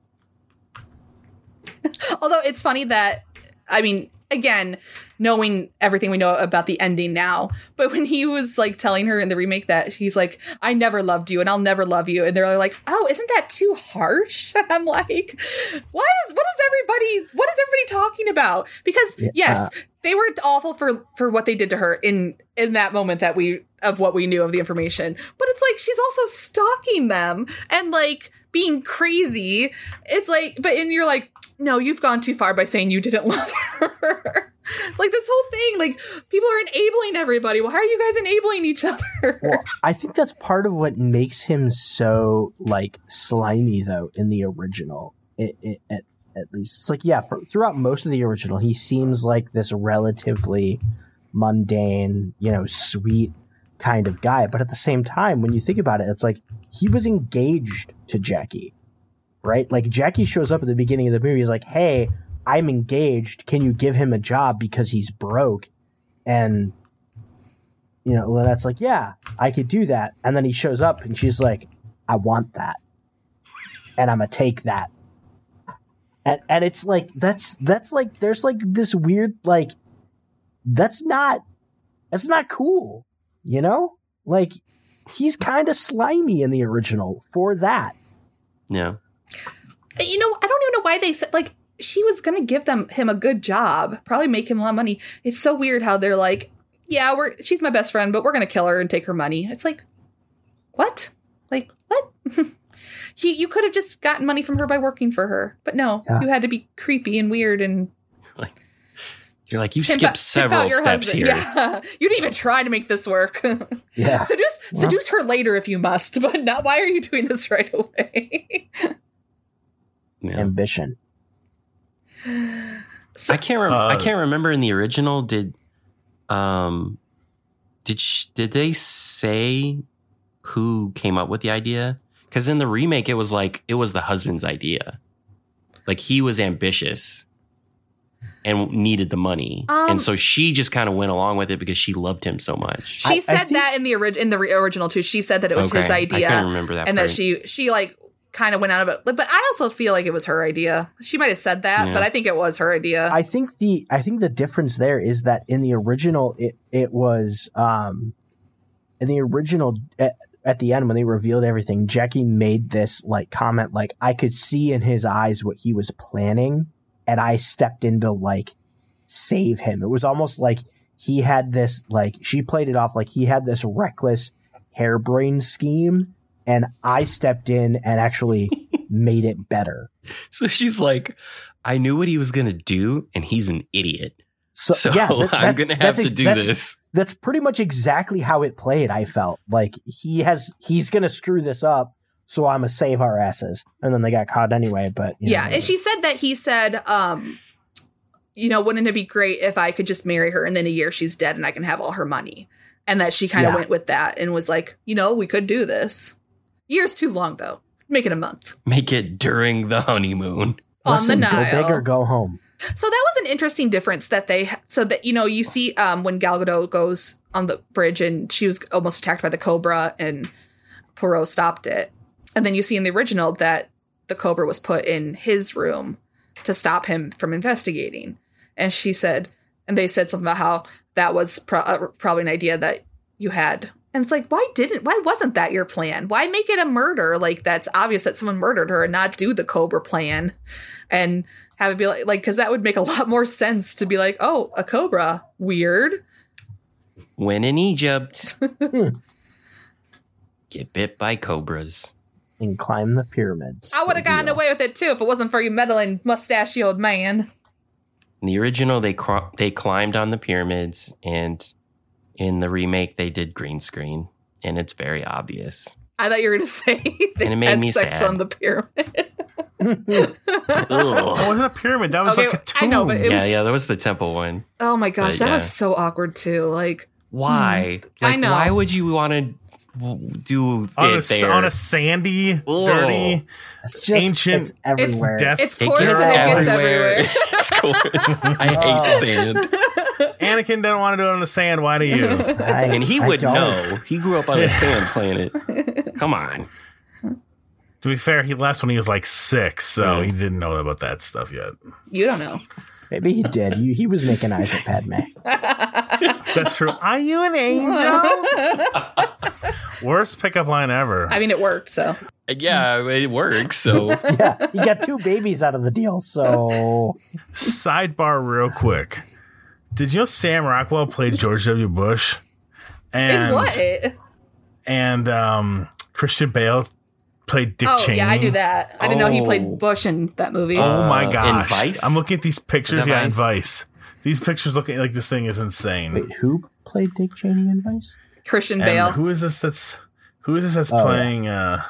Although it's funny that, I mean, again, knowing everything we know about the ending now, but when he was like telling her in the remake that he's like, I never loved you and I'll never love you. And they're like, oh, isn't that too harsh? I'm like, what is everybody talking about? Because yes, they were awful for what they did to her in that moment of what we knew of the information. But it's like, she's also stalking them and like being crazy. It's like, and you're like, no, you've gone too far by saying you didn't love her. Like this whole thing, like people are enabling everybody. Why are you guys enabling each other? Well, I think that's part of what makes him so like slimy though in the original. At least it's like, yeah, throughout most of the original, he seems like this relatively mundane, sweet kind of guy. But at the same time, when you think about it, it's like he was engaged to Jackie, right? Like Jackie shows up at the beginning of the movie. He's like, hey, I'm engaged. Can you give him a job because he's broke? And, Lynette's like, yeah, I could do that. And then he shows up and she's like, I want that. And I'm going to take that. And it's like, that's like, there's like this weird, like, that's not cool, Like, he's kind of slimy in the original for that. Yeah. I don't even know why they said, like, she was going to give him a good job, probably make him a lot of money. It's so weird how they're like, yeah, she's my best friend, but we're going to kill her and take her money. It's like, what? Like, what? You could have just gotten money from her by working for her. But no, You had to be creepy and weird and... You're like, you skipped several steps here. Yeah. You didn't even try to make this work. Yeah. Seduce her later if you must, but not. Why are you doing this right away? Yeah. Ambition. So, I can't remember in the original. Did they say who came up with the idea? Because in the remake, it was the husband's idea. Like he was ambitious and needed the money, and so she just kind of went along with it because she loved him so much. She said that in the original too. She said that it was his idea. I can't remember that. And part. that she like kind of went out of it. But I also feel like it was her idea. She might have said that, but I think it was her idea. I think the difference there is that in the original, it was in the original. At the end, when they revealed everything, Jackie made this like comment, like I could see in his eyes what he was planning, and I stepped in to like save him. It was almost like he had this, like she played it off like he had this reckless harebrained scheme, and I stepped in and actually made it better. So she's like, I knew what he was going to do, and he's an idiot. So yeah, I'm going to have to do this. That's pretty much exactly how it played. I felt like he's going to screw this up, so I'm going to save our asses. And then they got caught anyway. But and she said that he said, wouldn't it be great if I could just marry her and then a year she's dead and I can have all her money? And that she kind of went with that and was like, we could do this. Year's too long, though. Make it a month. Make it during the honeymoon. Listen, on the Nile. Go big or go home. So that was an interesting difference that you see when Gal Gadot goes on the bridge and she was almost attacked by the Cobra and Poirot stopped it. And then you see in the original that the Cobra was put in his room to stop him from investigating. And they said something about how that was probably an idea that you had. And it's like, why wasn't that your plan? Why make it a murder? Like, that's obvious that someone murdered her and not do the Cobra plan and have it be like, because that would make a lot more sense to be like, oh, a Cobra, weird. When in Egypt, get bit by cobras. And climb the pyramids. I would have gotten away with it too if it wasn't for you meddling mustachioed man. In the original, they climbed on the pyramids, and in the remake, they did green screen, and it's very obvious. I thought you were going to say they and it made had me sex sad. on the pyramid. It wasn't a pyramid. That was like a tomb. I know, but it was... Yeah, that was the temple one. Oh my gosh, that was so awkward too. Like, why? I know. Why would you want to do it there? On a sandy, dirty, ancient, it's everywhere. It's coarse and it gets everywhere. It's coarse. I hate sand. Anakin doesn't want to do it on the sand. Why do you? And he would know. He grew up on a sand planet. Come on. To be fair, he left when he was like 6, so he didn't know about that stuff yet. You don't know. Maybe he did. He was making eyes at Padme. That's true. Are you an angel? Worst pickup line ever. I mean, it worked, so. Yeah, it works, so. Yeah, he got 2 babies out of the deal, so. Sidebar real quick. Did you know Sam Rockwell played George W. Bush? And what? And Christian Bale played Dick Cheney. Yeah, I knew that. I didn't know he played Bush in that movie. Oh my gosh. In Vice? I'm looking at these pictures. Yeah, in Vice. These pictures looking like this thing is insane. Wait, who played Dick Cheney in Vice? Christian Bale. And who is this that's playing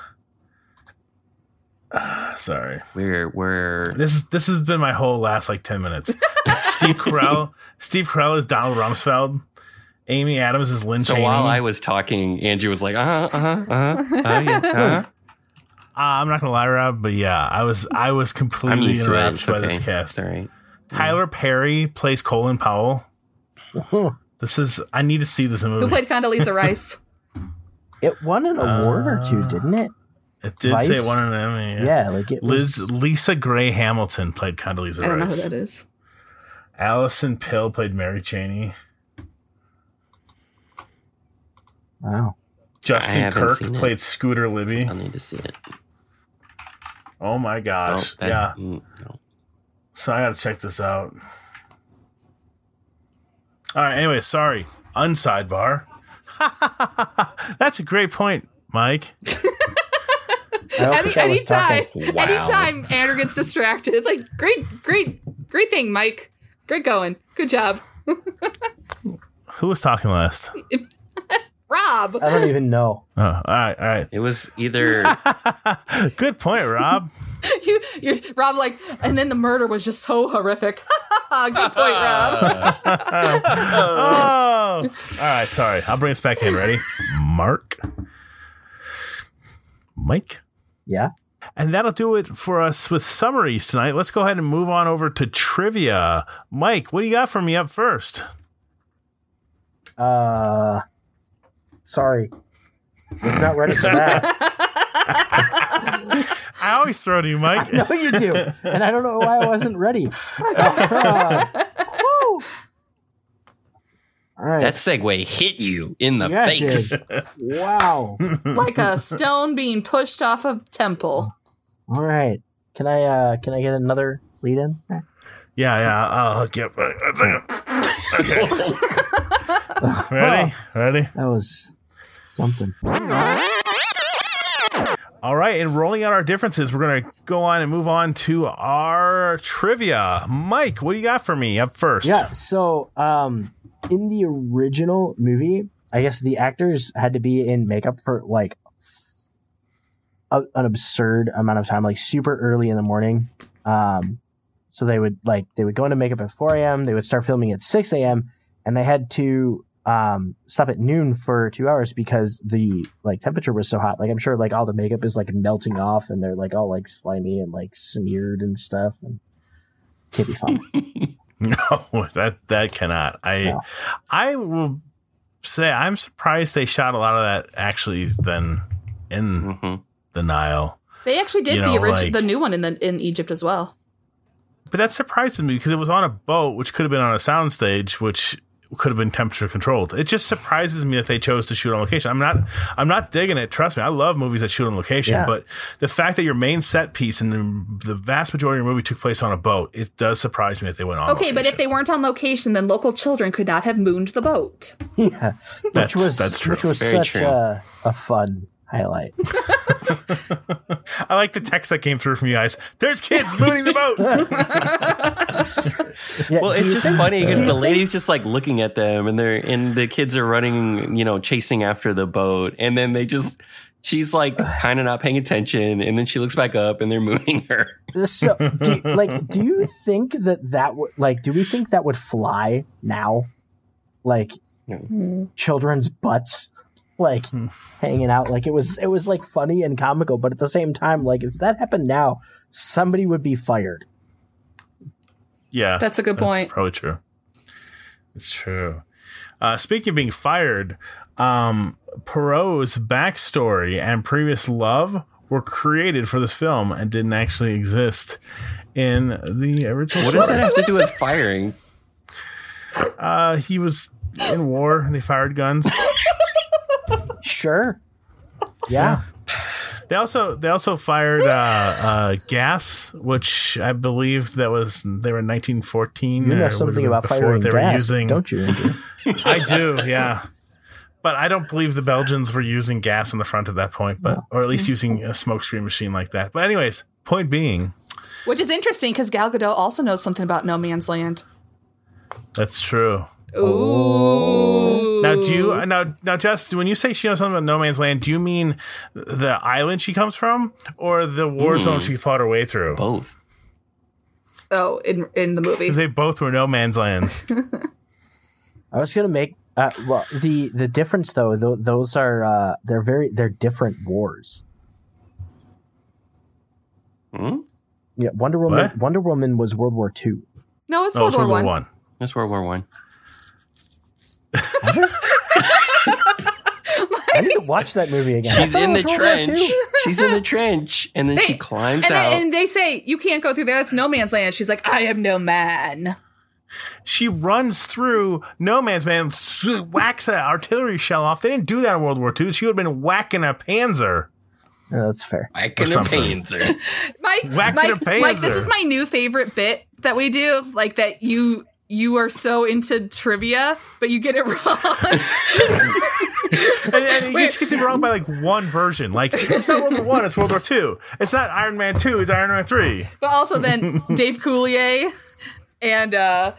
sorry. This has been my whole last like 10 minutes. Steve Carell is Donald Rumsfeld. Amy Adams is Lynn Cheney. So while I was talking, Andrew was like, yeah, I'm not gonna lie, Rob, but yeah, I was completely enraptured by this cast. All right. Tyler Perry plays Colin Powell. I need to see this movie. Who played Condoleezza Rice? It won an award or 2, didn't it? It did Vice? say it won an Emmy. Yeah, like it was... Lisa Gray Hamilton played Condoleezza Rice. I don't know who that is. Allison Pill played Mary Cheney. Wow. Justin Kirk played Scooter Libby. I'll need to see it. Oh my gosh. Yeah. No. So I gotta check this out. All right, anyway, sorry. Unsidebar. That's a great point, Mike. Anytime Andrew gets distracted, it's like, great thing, Mike. Great going. Good job. Who was talking last? Rob. I don't even know. Oh, all right. It was either... Good point, Rob. You're Rob, like, and then the murder was just so horrific. Good point, Rob. Oh. All right, sorry. I'll bring us back in. Ready? Mike? Yeah? And that'll do it for us with summaries tonight. Let's go ahead and move on over to trivia. Mike, what do you got for me up first? Sorry. Was not ready for that. I always throw to you, Mike. I know you do. And I don't know why I wasn't ready. Woo! All right. That segue hit you in the face. It did. Wow. Like a stone being pushed off a temple. All right. Can I get another lead in? Yeah. I'll hook you up. Okay. Ready? That was something. All right, and rolling out our differences, we're going to go on and move on to our trivia. Mike, what do you got for me up first? Yeah, so in the original movie, I guess the actors had to be in makeup for like an absurd amount of time, like super early in the morning. So they would go into makeup at 4 a.m. They would start filming at 6 a.m. and they had to stop at noon for 2 hours because the temperature was so hot. Like I'm sure like all the makeup is like melting off and they're like all like slimy and like smeared and stuff. And can't be fun. No, that cannot. I will say I'm surprised they shot a lot of that actually then in the Nile. They actually did the new one in Egypt as well. But that surprises me because it was on a boat, which could have been on a soundstage, which could have been temperature controlled. It just surprises me that they chose to shoot on location. I'm not digging it. Trust me, I love movies that shoot on location. But the fact that your main set piece and the vast majority of your movie took place on a boat, it does surprise me that they went on. Okay, location. but if they weren't on location, then local children could not have mooned the boat. Yeah, that's true. Which was Very such a fun highlight. I like the text that came through from you guys. There's kids mooning the boat. Well, it's just funny because the lady's just like looking at them, and the kids are running, chasing after the boat, and then she's like kind of not paying attention, and then she looks back up, and they're mooning her. So, do you think that would do we think that would fly now? Like children's butts. Like hanging out, like it was like funny and comical, but at the same time, like if that happened now, somebody would be fired. Yeah, that's a good point. That's probably true. It's true. Speaking of being fired, Poirot's backstory and previous love were created for this film and didn't actually exist in the original. What does that have to do with firing? He was in war and they fired guns. Sure. Yeah. They also fired gas, which I believe they were in 1914. You know something about firing gas, don't you, Andrew? I do, yeah. But I don't believe the Belgians were using gas in the front at that point, or at least using a smokescreen machine like that. But anyways, point being, which is interesting because Gal Gadot also knows something about No Man's Land. That's true. Ooh. Now, Jess, when you say she knows something about No Man's Land, do you mean the island she comes from or the war zone she fought her way through? Both. Oh, in the movie, because they both were No Man's Land. I was gonna make the difference though. Those are they're different wars. Yeah, Wonder Woman. What? Wonder Woman was World War II. No, it's World War One. It's World War One. I need to watch that movie again. She's in the trench. She's in the trench, and then she climbs out. And they say, you can't go through there. That's No Man's Land. She's like, I am no man. She runs through No Man's Land, whacks an artillery shell off. They didn't do that in World War II. She would have been whacking a Panzer. Oh, that's fair. Whacking a Panzer. Mike, this is my new favorite bit that we do. Like that you are so into trivia, but you get it wrong. and you just get it wrong by like one version. Like, it's not World War I, it's World War II. It's not Iron Man 2, it's Iron Man 3. But also then Dave Coulier and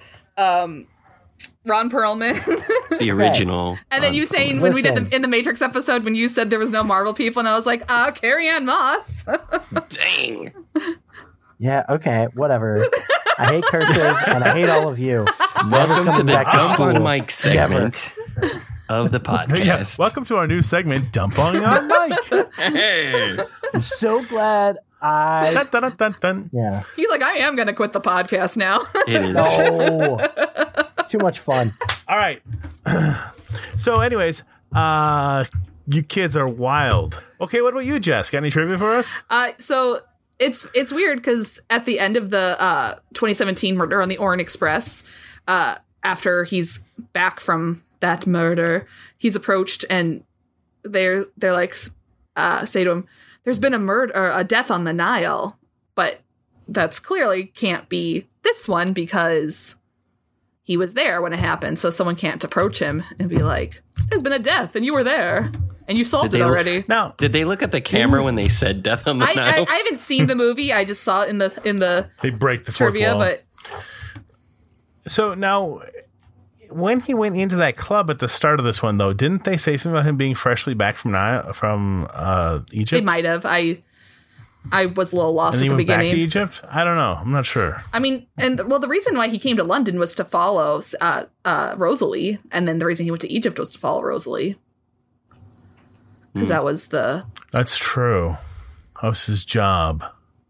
Ron Perlman. The original. And then you saying when we did in the Matrix episode, when you said there was no Marvel people, and I was like, Carrie-Anne Moss. Dang. Yeah, okay, whatever. I hate cursive, and I hate all of you. Welcome to the Dump on Mike segment of the podcast. Yeah, welcome to our new segment, Dump on Mike. Hey. I'm so glad Dun, dun, dun, dun. Yeah. He's like, I am going to quit the podcast now. It is. No. Too much fun. All right. So anyways, you kids are wild. Okay, what about you, Jess? Got any trivia for us? So it's weird because at the end of the 2017 Murder on the Orient Express, after he's back from that murder, he's approached and they're like, say to him, there's been a death on the Nile, but that's clearly can't be this one because he was there when it happened. So someone can't approach him and be like, there's been a death and you were there and you solved it already. Now, did they look at the camera when they said death on the Nile? I haven't seen the movie. I just saw it in the they break the fourth trivia, wall. but so now when he went into that club at the start of this one, though, didn't they say something about him being freshly back from Egypt? They might have. I was a little lost and at the beginning. Back to Egypt? I don't know. I'm not sure. I mean, the reason why he came to London was to follow Rosalie, and then the reason he went to Egypt was to follow Rosalie, because that was the. That's true. That was his job.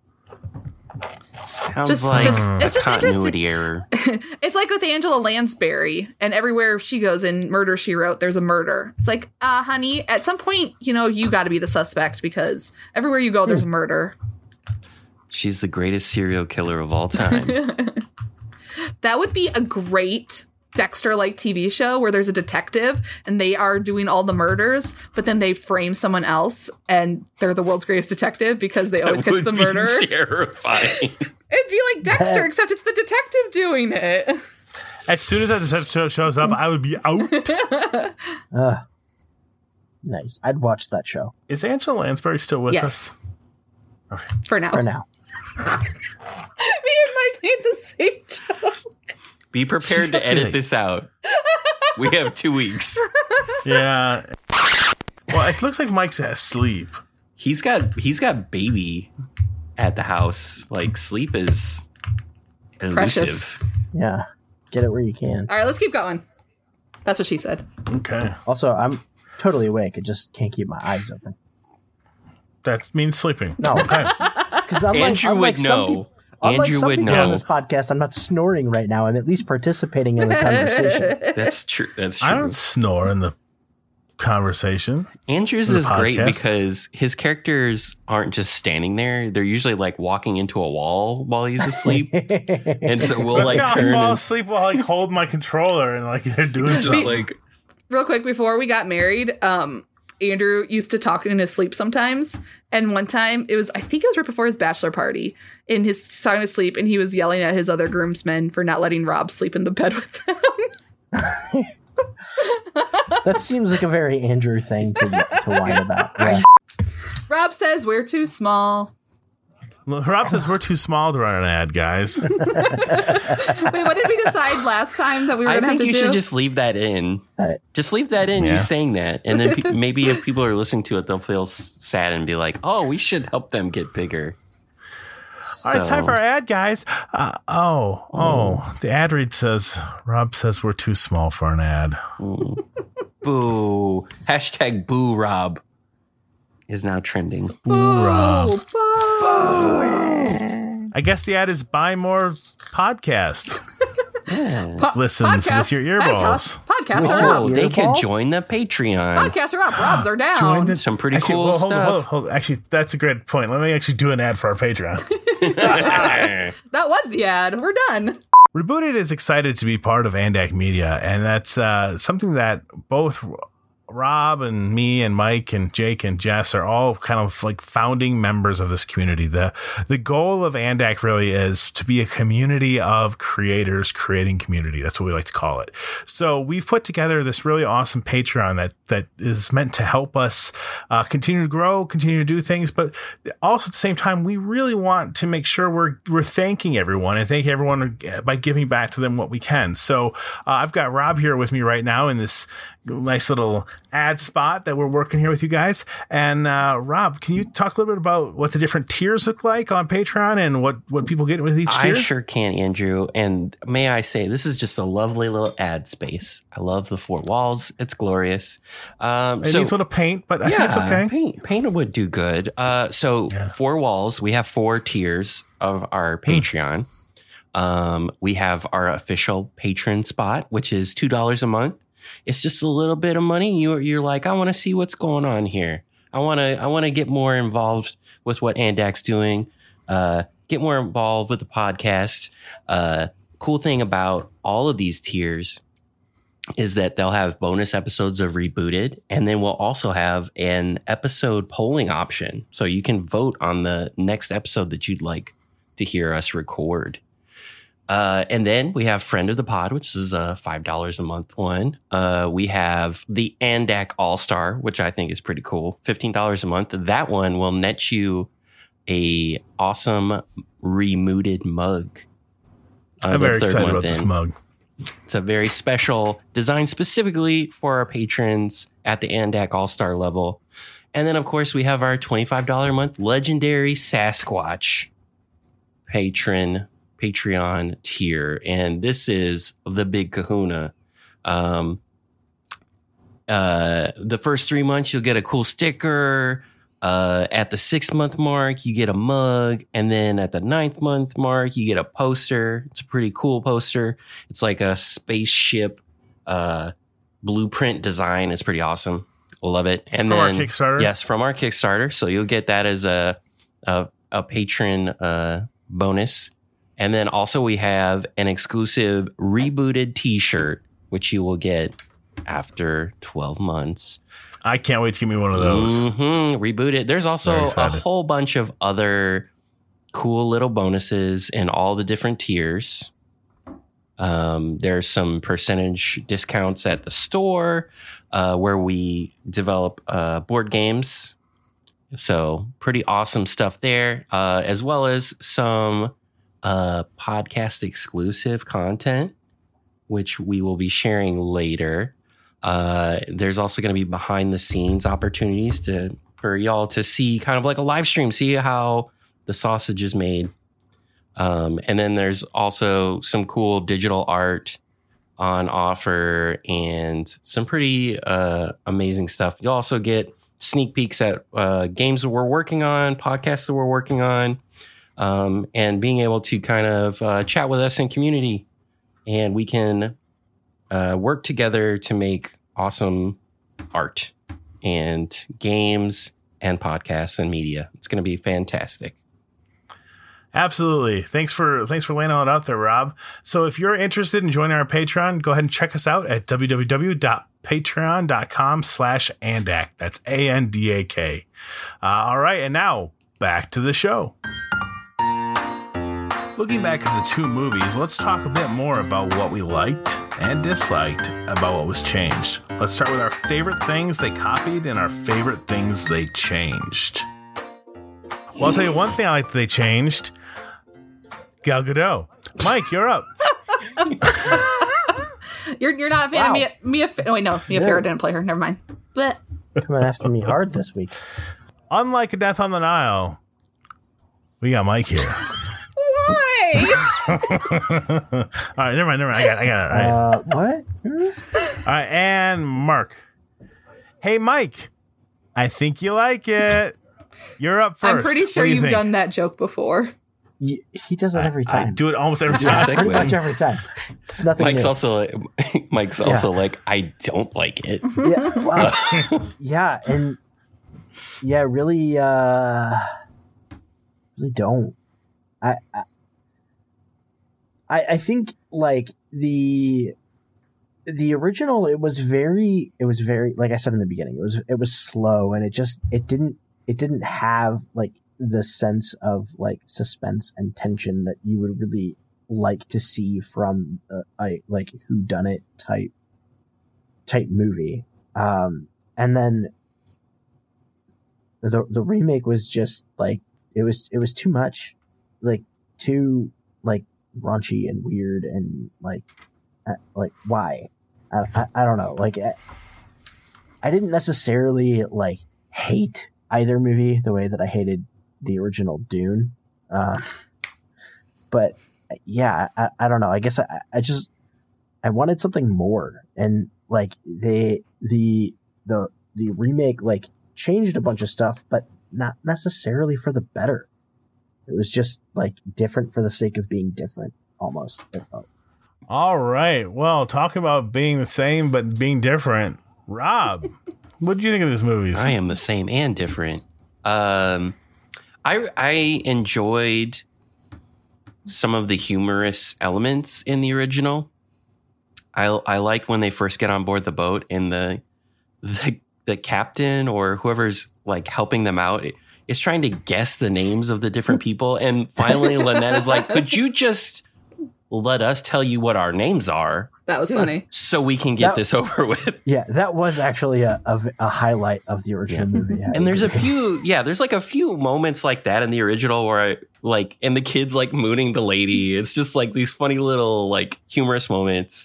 Sounds it's just continuity error. It's like with Angela Lansbury, and everywhere she goes in Murder, She Wrote, there's a murder. It's like, honey, at some point, you got to be the suspect because everywhere you go, there's a murder. She's the greatest serial killer of all time. That would be a great Dexter-like TV show where there's a detective and they are doing all the murders, but then they frame someone else and they're the world's greatest detective because they always catch the murder. Terrifying. It'd be like Dexter, except it's the detective doing it. As soon as that detective shows up, I would be out. Nice. I'd watch that show. Is Angela Lansbury still with us? Okay. For now. For now. Me and Mike made the same joke. Be prepared to edit this out. We have 2 weeks. Yeah. Well, it looks like Mike's asleep. He's got baby at the house. Like, sleep is elusive. Precious. Yeah. Get it where you can. All right, let's keep going. That's what she said. Okay. Also, I'm totally awake. I just can't keep my eyes open. That means sleeping. No. Okay. Because Andrew would know. Andrew would know. On this podcast, I'm not snoring right now. I'm at least participating in the conversation. That's true. That's true. I don't snore in the conversation. Andrew's is great because his characters aren't just standing there. They're usually like walking into a wall while he's asleep. And so we'll like turn fall asleep while I hold my controller and like they're doing something. Like, real quick, before we got married, Andrew used to talk in his sleep sometimes. And one time, I think it was right before his bachelor party, in his talking in his sleep, and he was yelling at his other groomsmen for not letting Rob sleep in the bed with them. That seems like a very Andrew thing to whine about. Yeah. Rob says we're too small. Rob says we're too small to run an ad, guys. Wait, what did we decide last time that we were going to have to do? I think you should just leave that in. Just leave that in, you saying that. And then maybe if people are listening to it, they'll feel sad and be like, oh, we should help them get bigger. All right, it's time for our ad, guys. The ad read says, Rob says we're too small for an ad. Boo. Hashtag boo Rob is now trending. Boo, Rob. Boo. I guess the ad is buy more podcasts. Listens with your earballs. Podcasts are up. They could join the Patreon. Podcasts are up. Robs are down. Some pretty cool stuff. Hold. Actually, that's a great point. Let me actually do an ad for our Patreon. That was the ad. We're done. Rebooted is excited to be part of Andak Media, and that's something that both Rob and me and Mike and Jake and Jess are all kind of like founding members of this community. The goal of Andak really is to be a community of creators creating community. That's what we like to call it. So we've put together this really awesome Patreon that is meant to help us continue to grow, continue to do things, but also at the same time, we really want to make sure we're thanking everyone and thank everyone by giving back to them what we can. So I've got Rob here with me right now in this nice little ad spot that we're working here with you guys. And Rob, can you talk a little bit about what the different tiers look like on Patreon and what people get with each tier? I sure can, Andrew. And may I say, this is just a lovely little ad space. I love the 4 walls. It's glorious. It needs a little paint, but I think it's okay. Paint would do good. 4 walls. We have 4 tiers of our Patreon. We have our official patron spot, which is $2 a month. It's just a little bit of money. You're like, I want to see what's going on here. I want to get more involved with what Andak's doing. Get more involved with the podcast. Cool thing about all of these tiers is that they'll have bonus episodes of Rebooted, and then we'll also have an episode polling option, so you can vote on the next episode that you'd like to hear us record. And then we have Friend of the Pod, which is a $5 a month one. We have the Andak All-Star, which I think is pretty cool. $15 a month. That one will net you a awesome Remooted mug. I'm very excited about this mug. It's a very special design specifically for our patrons at the Andak All-Star level. And then, of course, we have our $25 a month legendary Sasquatch Patreon tier. And this is the big kahuna. The first 3 months, you'll get a cool sticker. At the 6 month mark, you get a mug. And then at the 9th month mark, you get a poster. It's a pretty cool poster. It's like a spaceship blueprint design. It's pretty awesome. Love it. And from then our Kickstarter? Yes, from our Kickstarter. So you'll get that as a patron bonus. And then also we have an exclusive rebooted t-shirt, which you will get after 12 months. I can't wait to give me one of those. Rebooted. There's also a whole bunch of other cool little bonuses in all the different tiers. There's some percentage discounts at the store where we develop board games. So pretty awesome stuff there, as well as some podcast exclusive content, which we will be sharing later. There's also going to be behind the scenes opportunities for y'all to see kind of like a live stream, see how the sausage is made. And then there's also some cool digital art on offer and some pretty amazing stuff. You'll also get sneak peeks at games that we're working on, podcasts that we're working on, and being able to kind of chat with us in community. And we can work together to make awesome art and games and podcasts and media. It's going to be fantastic. Absolutely. Thanks for laying all it out there, Rob. So if you're interested in joining our Patreon, go ahead and check us out at www.patreon.com/andak. That's ANDAK. All right. And now back to the show. Looking back at the two movies, let's talk a bit more about what we liked and disliked about what was changed. Let's start with our favorite things they copied and our favorite things they changed. Well, I'll tell you one thing I like that they changed. Gal Gadot. Mike, you're up. You're not a fan of Mia Farrow didn't play her. Never mind. But coming after me hard this week. Unlike A Death on the Nile, we got Mike here. Why? All right, never mind. I got it. All right. What? All right, and Mark. Hey, Mike. I think you like it. You're up first. I'm pretty sure you've done that joke before. He does it every time. I do it almost every time. Pretty much every time. It's nothing Mike's new. also like, I don't like it. Yeah, well, really don't. I think like the original, it was very like I said in the beginning, it was slow, and it didn't have like the sense of like suspense and tension that you would really like to see from a like whodunit type movie. And then the remake was just like it was too much, like too like raunchy and weird and like why? I don't know. Like I didn't necessarily like hate either movie the way that I hated the original Dune. But yeah, I don't know. I guess I wanted something more, and like the remake like changed a bunch of stuff, but not necessarily for the better. It was just like different for the sake of being different, almost. It felt. All right. Well, talk about being the same but being different. Rob, what did you think of this movie? I am the same and different. I enjoyed some of the humorous elements in the original. I like when they first get on board the boat and the captain or whoever's like helping them out is trying to guess the names of the different people. And finally, Lynette is like, could you just let us tell you what our names are? That was funny. So we can get this over with. Yeah, that was actually a highlight of the original movie. Yeah, and there's a few moments like that in the original where and the kid's like mooning the lady. It's just like these funny little like humorous moments.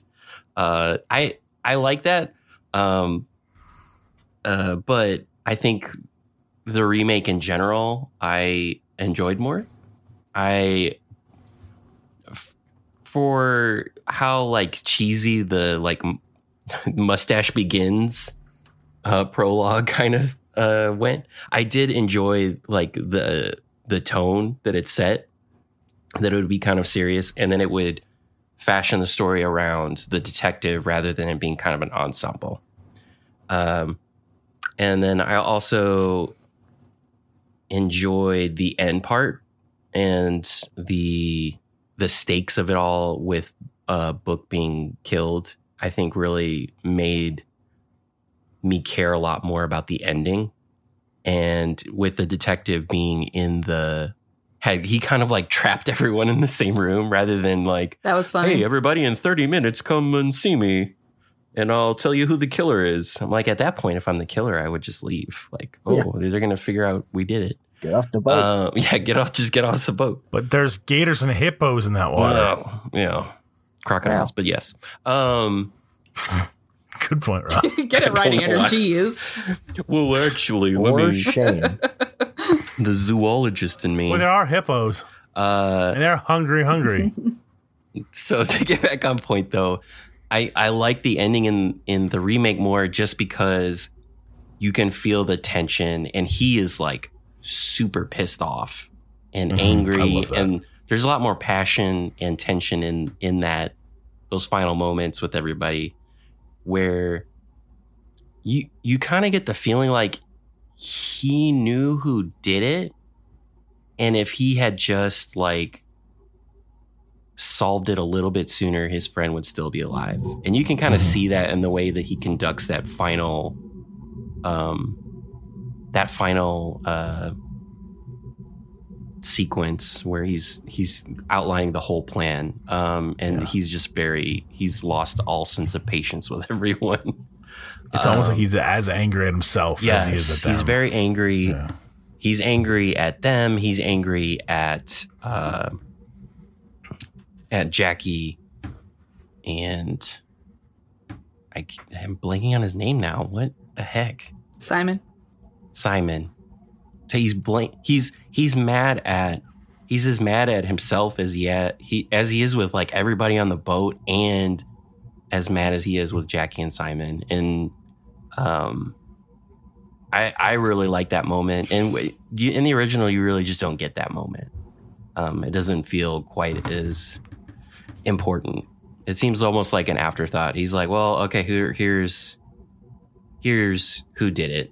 I like that. But I think the remake in general, I enjoyed more. For how like cheesy the like Mustache Begins prologue kind of went, I did enjoy like the tone that it set, that it would be kind of serious, and then it would fashion the story around the detective rather than it being kind of an ensemble. And then I also enjoyed the end part and the stakes of it all, with Book being killed. I think really made me care a lot more about the ending, and with the detective being in he kind of like trapped everyone in the same room rather than like, that was funny. Hey, everybody, in 30 minutes, come and see me and I'll tell you who the killer is. I'm like, at that point, if I'm the killer, I would just leave. Like, they're going to figure out we did it. Get off the boat. Just get off the boat. But there's gators and hippos in that water. Crocodiles, but yes. Good point, Rob. Get it right, Andrew. Geez. Well, actually, Shame. The zoologist in me. Well, there are hippos. And they're hungry. So to get back on point, though, I like the ending in the remake more just because you can feel the tension, and he is like super pissed off and angry, and there's a lot more passion and tension in those final moments with everybody, where you kind of get the feeling like he knew who did it, and if he had just like solved it a little bit sooner, his friend would still be alive. And you can kind of see that in the way that he conducts that final sequence where he's outlining the whole plan, and he's lost all sense of patience with everyone. It's almost like he's as angry at himself as he is at them. He's very angry. Yeah. He's angry at them. He's angry at Jackie, and I'm blanking on his name now. What the heck? Simon. So he's mad at as mad at himself as he is with like everybody on the boat, and as mad as he is with Jackie and Simon. And I really like that moment. And in the original, you really just don't get that moment. It doesn't feel quite as important. It seems almost like an afterthought. He's like, well, okay, here's who did it.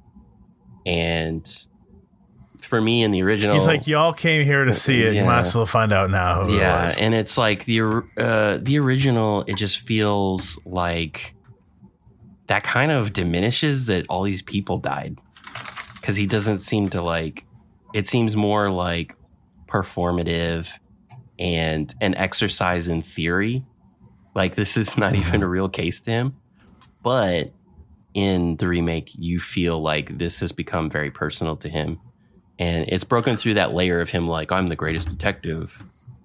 And for me in the original, he's like, y'all came here to see it. You might as well find out now who it was. And it's like the original, it just feels like that kind of diminishes that all these people died, because he doesn't seem to like, it seems more like performative and an exercise in theory. Like this is not even a real case to him. But in the remake, you feel like this has become very personal to him. And it's broken through that layer of him like, I'm the greatest detective.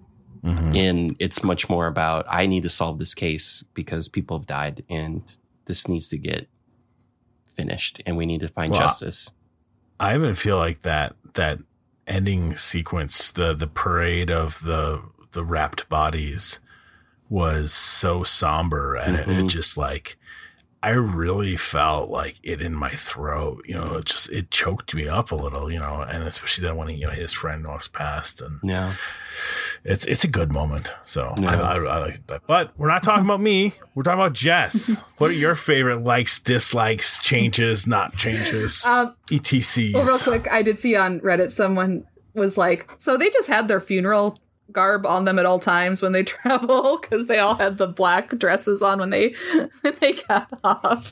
And it's much more about, I need to solve this case because people have died and this needs to get finished and we need to find justice. I even feel like that ending sequence, the parade of the wrapped bodies, was so somber, and it just like, I really felt like it in my throat, it choked me up a little, and especially then when his friend walks past, and it's a good moment. So I like that, but we're not talking about me. We're talking about Jess. What are your favorite likes, dislikes, changes, not changes, ETCs? Well, real quick, I did see on Reddit, someone was like, so they just had their funeral garb on them at all times when they travel, because they all had the black dresses on when they got off.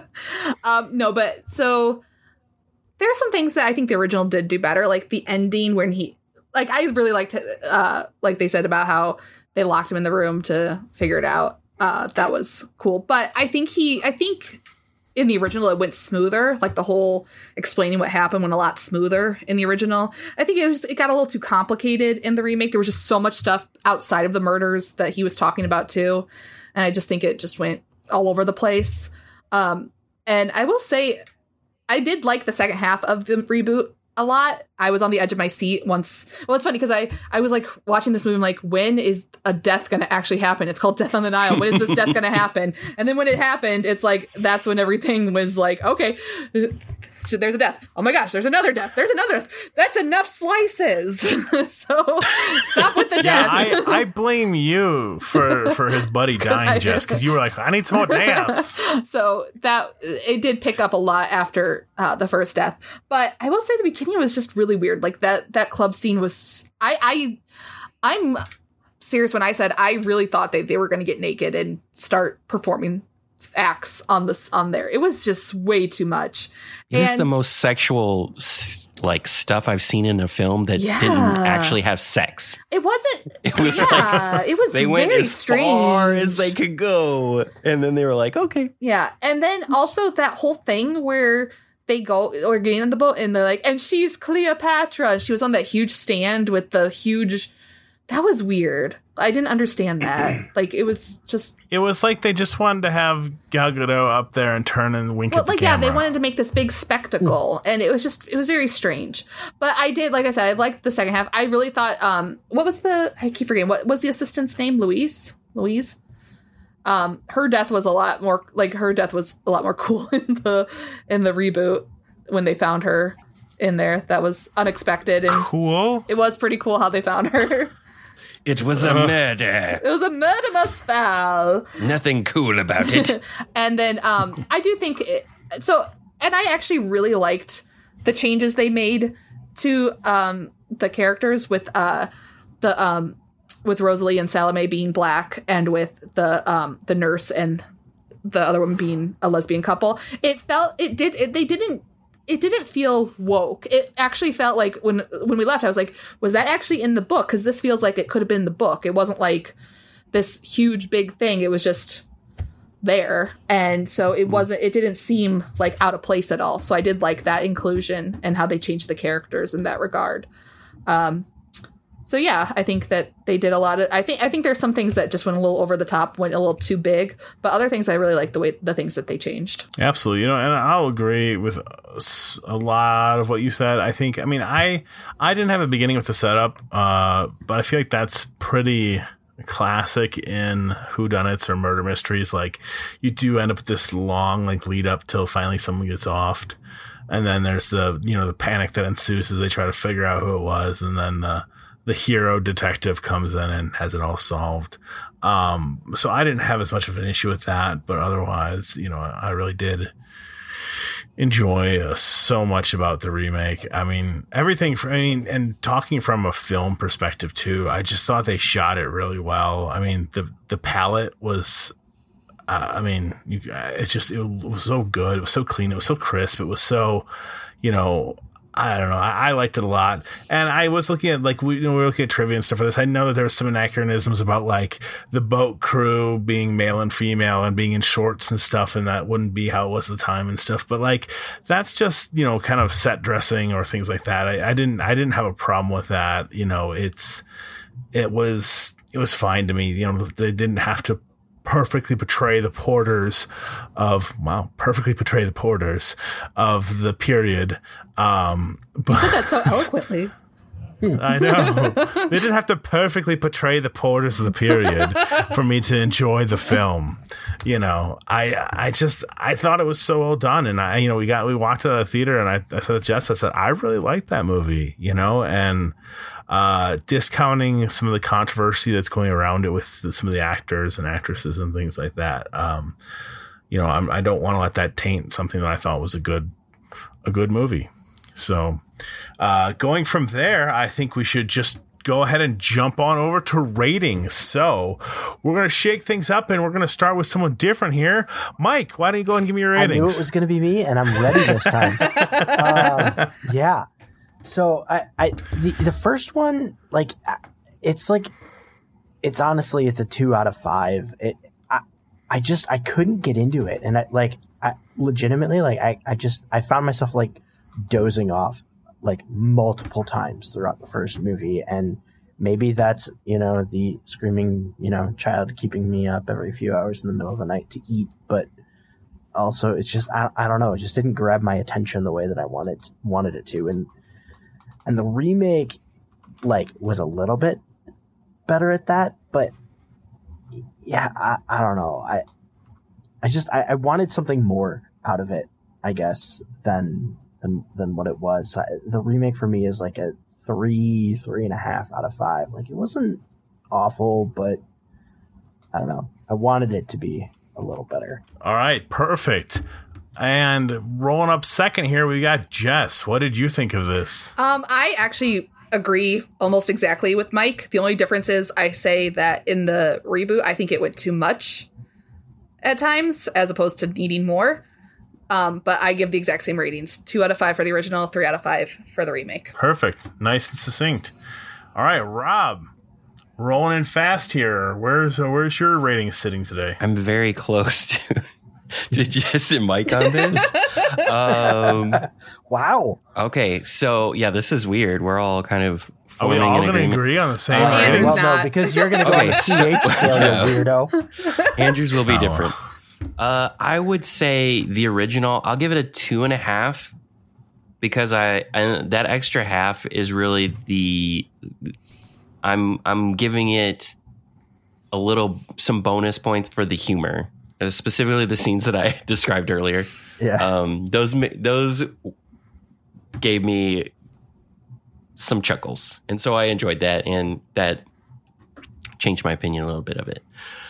No, but so there are some things that I think the original did do better, like the ending when I really liked like they said about how they locked him in the room to figure it out. That was cool. But I think in the original, it went smoother. Like the whole explaining what happened went a lot smoother in the original. I think it got a little too complicated in the remake. There was just so much stuff outside of the murders that he was talking about too. And I just think it just went all over the place. And I will say, I did like the second half of the reboot a lot. I was on the edge of my seat once. Well, it's funny because I was like watching this movie. I'm like, when is a death going to actually happen? It's called Death on the Nile. When is this death going to happen? And then when it happened, it's like, that's when everything was like, okay, so there's a death. Oh my gosh, there's another death. There's another. That's enough slices. So stop with the deaths. Yeah, I blame you for his buddy dying, Jess, because you were like, I need some more deaths. So that it did pick up a lot after the first death. But I will say the beginning was just really weird. Like that club scene was. I'm serious when I said I really thought they were going to get naked and start performing acts on there. It was just way too much. It was the most sexual like stuff I've seen in a film that didn't actually have sex. It wasn't. It was it was they very went as strange. far as they could go, and then they were like, okay. Yeah, and then also that whole thing where they go or getting on the boat and they're like, and she's Cleopatra. She was on that huge stand with the huge. That was weird. I didn't understand that. Like, it was just... It was like they just wanted to have Gal Gadot up there and turn and wink at the camera. Yeah, they wanted to make this big spectacle, and it was very strange. But I did, like I said, I liked the second half. I really thought, I keep forgetting, what was the assistant's name? Louise? Her death was a lot more cool in the reboot when they found her in there. That was unexpected. And cool? It was pretty cool how they found her. It was a murder. It was a murder spell. Nothing cool about it. And then I do think and I actually really liked the changes they made to the characters with Rosalie and Salome being black and with the nurse and the other woman being a lesbian couple. It didn't feel woke. It actually felt like when we left, I was like, was that actually in the book? Because this feels like it could have been the book. It wasn't like this huge big thing. It was just there. And so it didn't seem like out of place at all. So I did like that inclusion and how they changed the characters in that regard. So yeah, I think that they did a lot of. I think there's some things that just went a little over the top, went a little too big, but other things I really like the things that they changed. Absolutely, and I'll agree with a lot of what you said. I didn't have a beginning with the setup, but I feel like that's pretty classic in whodunits or murder mysteries. Like you do end up with this long lead up till finally someone gets offed, and then there's the panic that ensues as they try to figure out who it was, and then the hero detective comes in and has it all solved. So I didn't have as much of an issue with that, but otherwise, I really did enjoy so much about the remake. I mean, and talking from a film perspective too, I just thought they shot it really well. I mean, the palette was, it was so good. It was so clean. It was so crisp. It was so, I don't know. I liked it a lot. And I was looking at we were looking at trivia and stuff for this. I know that there was some anachronisms about the boat crew being male and female and being in shorts and stuff, and that wouldn't be how it was at the time and stuff. But that's just, kind of set dressing or things like that. I didn't have a problem with that. It was fine to me. They didn't have to perfectly portray the porters of the period. You said that so eloquently. I know. They didn't have to perfectly portray the porters of the period for me to enjoy the film. I thought it was so well done. And we walked out of the theater and I said to Jess, I said, I really liked that movie, and discounting some of the controversy that's going around it with some of the actors and actresses and things like that. I don't want to let that taint something that I thought was a good movie. So, going from there, I think we should just go ahead and jump on over to ratings. So we're going to shake things up and we're going to start with someone different here. Mike, why don't you go and give me your ratings? I knew it was going to be me and I'm ready this time. Yeah. So the first one, it's honestly, it's a 2 out of 5. I couldn't get into it. And I legitimately, I found myself dozing off multiple times throughout the first movie. And maybe that's, the screaming, child keeping me up every few hours in the middle of the night to eat. But also it's just I don't know, it just didn't grab my attention the way that I wanted it to, and the remake like was a little bit better at that, but yeah, I don't know, I wanted something more out of it, I guess, than what it was. The remake for me is like a 3.5 out of 5. Like, it wasn't awful, but I don't know, I wanted it to be a little better. All right, perfect. And rolling up second here, we got Jess. What did you think of this? I actually agree almost exactly with Mike. The only difference is I say that in the reboot, I think it went too much at times as opposed to needing more. But I give the exact same ratings. 2 out of 5 for the original, 3 out of 5 for the remake. Perfect. Nice and succinct. All right, Rob, rolling in fast here. Where's your rating sitting today? I'm very close to Jess and Mike on this. Wow. Okay, so yeah, this is weird. We're all kind of are we all going to agree on the same Well, rating? Andrew's Well, not. no, because you're going to go on the pH scale, you weirdo. Andrew's will be different. I would say the original, I'll give it a 2.5 because that extra half is really I'm giving it some bonus points for the humor, specifically the scenes that I described earlier. Yeah. Those gave me some chuckles, and so I enjoyed that, and that changed my opinion a little bit of it.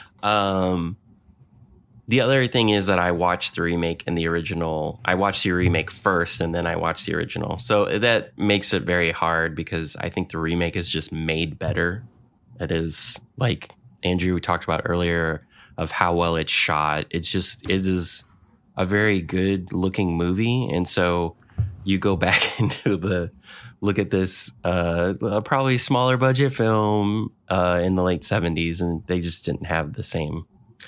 The other thing is that I watched the remake and the original. I watched the remake first, and then I watched the original. So that makes it very hard because I think the remake is just made better. It is, like Andrew talked about earlier, of how well it's shot. It is a very good looking movie. And so you go back into look at this probably smaller budget film in the late 70s, and they just didn't have the same.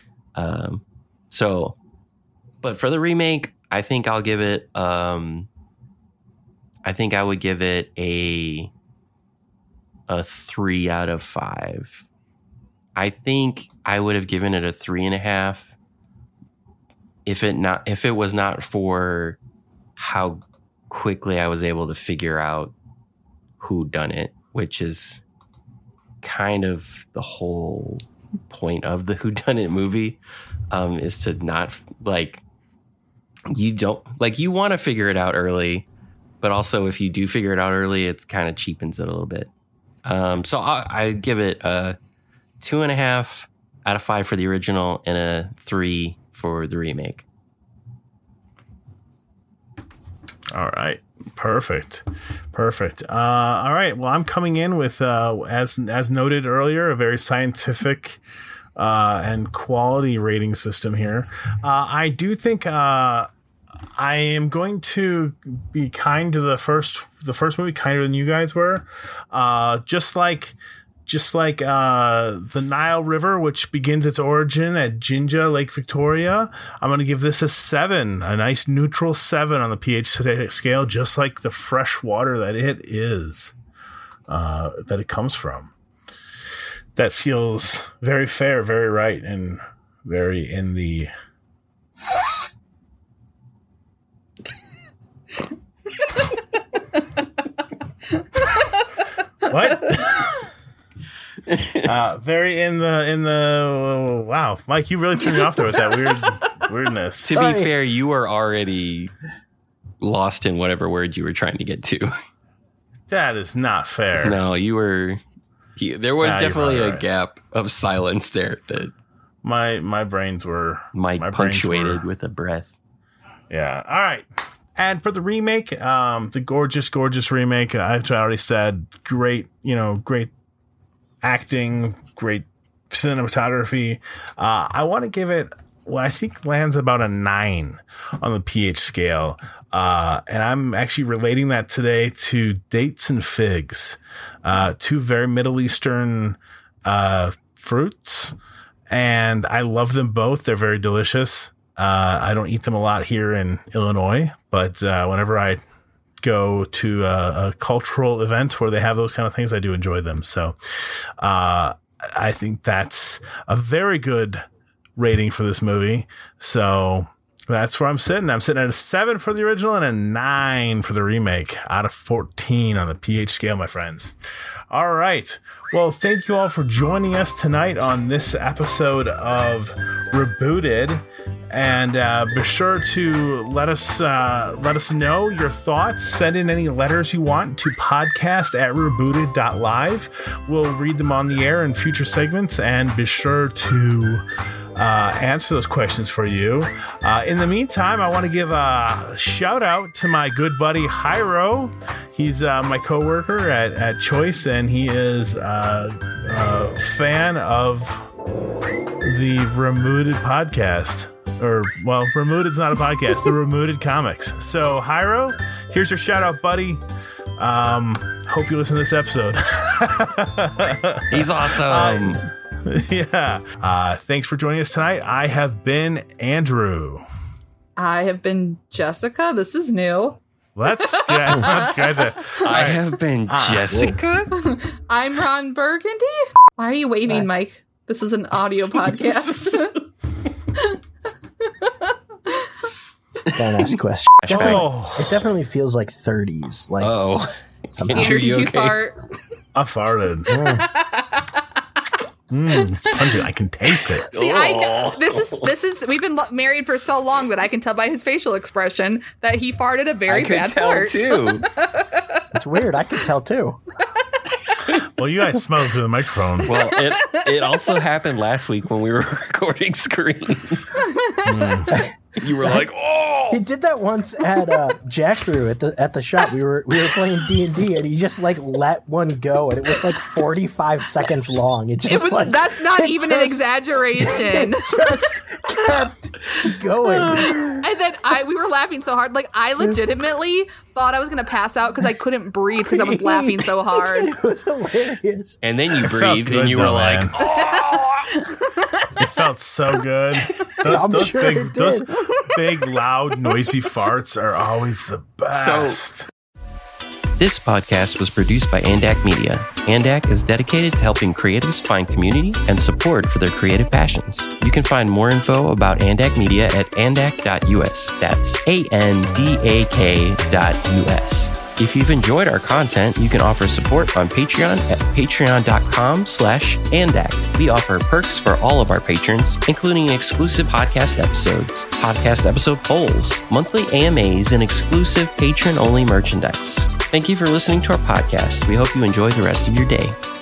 But for the remake, I think I'll give it, I think I would give it a 3 out of 5. I think I would have given it a 3.5 if it was not for how quickly I was able to figure out who done it, which is kind of the whole point of the whodunit movie, is to not you want to figure it out early, but also if you do figure it out early, it kind of cheapens it a little bit. So I give it a 2.5 out of 5 for the original and a 3 for the remake. All right. Perfect. All right. Well, I'm coming in with, as noted earlier, a very scientific and quality rating system here. I do think I am going to be kind to the first movie, kinder than you guys were. Just like the Nile River, which begins its origin at Jinja, Lake Victoria, I'm going to give this a 7, a nice neutral 7 on the pH scale, just like the fresh water that it is, that it comes from. That feels very fair, very right, and very in the... What? Very in the wow, Mike, you really threw me off there with that weirdness. To be fair, you were already lost in whatever word you were trying to get to. That is not fair. No, you were. There was definitely a gap of silence there that my brains were punctuated with a breath. Yeah. All right. And for the remake, the gorgeous remake, I've already said, great acting, great cinematography. I want to give it what I think lands about a 9 on the pH scale. And I'm actually relating that today to Dates and Figs, 2 very Middle Eastern fruits. And I love them both. They're very delicious. I don't eat them a lot here in Illinois, but whenever I go to a cultural event where they have those kind of things, I do enjoy them. So I think that's a very good rating for this movie. So That's where I'm sitting. I'm sitting at a 7 for the original and a 9 for the remake out of 14 on the PH scale, my friends. All right. Well, thank you all for joining us tonight on this episode of Rebooted. And be sure to let us know your thoughts. Send in any letters you want to podcast@rebooted.live. We'll read them on the air in future segments, and be sure to answer those questions for you. In the meantime, I want to give a shout out to my good buddy Hyro. He's my coworker at Choice, and he is a fan of the Remuted podcast. Remuted's not a podcast. The Remuted Comics. So, Hyro, here's your shout out, buddy. Hope you listen to this episode. He's awesome. Yeah. Thanks for joining us tonight. I have been Andrew. I have been Jessica. This is new. Let's get I have been Jessica. I'm Ron Burgundy. Why are you waving, Mike? This is an audio podcast. Don't ask questions. It definitely feels like 30s. Like, Andrew, did you fart? I farted. It's pungent. I can taste it. See, this is. We've been married for so long that I can tell by his facial expression that he farted a very bad fart. Too. It's weird. I can tell too. Well, you guys smelled through the microphone. Well, it also happened last week when we were recording Scream. You were like, "Oh!" He did that once at Jack Brew at the shop. We were playing D&D, and he just like let one go, and it was like 45 seconds long. That's not even an exaggeration. It just kept going. And then we were laughing so hard, like I legitimately thought I was gonna pass out because I couldn't breathe because I was laughing so hard. It was hilarious. And then you breathed, and you were like, "Oh!" It felt so good. Those big, loud, noisy farts are always the best. This podcast was produced by Andak Media. Andak is dedicated to helping creatives find community and support for their creative passions. You can find more info about Andak Media at andak.us. That's ANDAK.us. If you've enjoyed our content, you can offer support on Patreon at patreon.com/Andak. We offer perks for all of our patrons, including exclusive podcast episodes, podcast episode polls, monthly AMAs, and exclusive patron-only merchandise. Thank you for listening to our podcast. We hope you enjoy the rest of your day.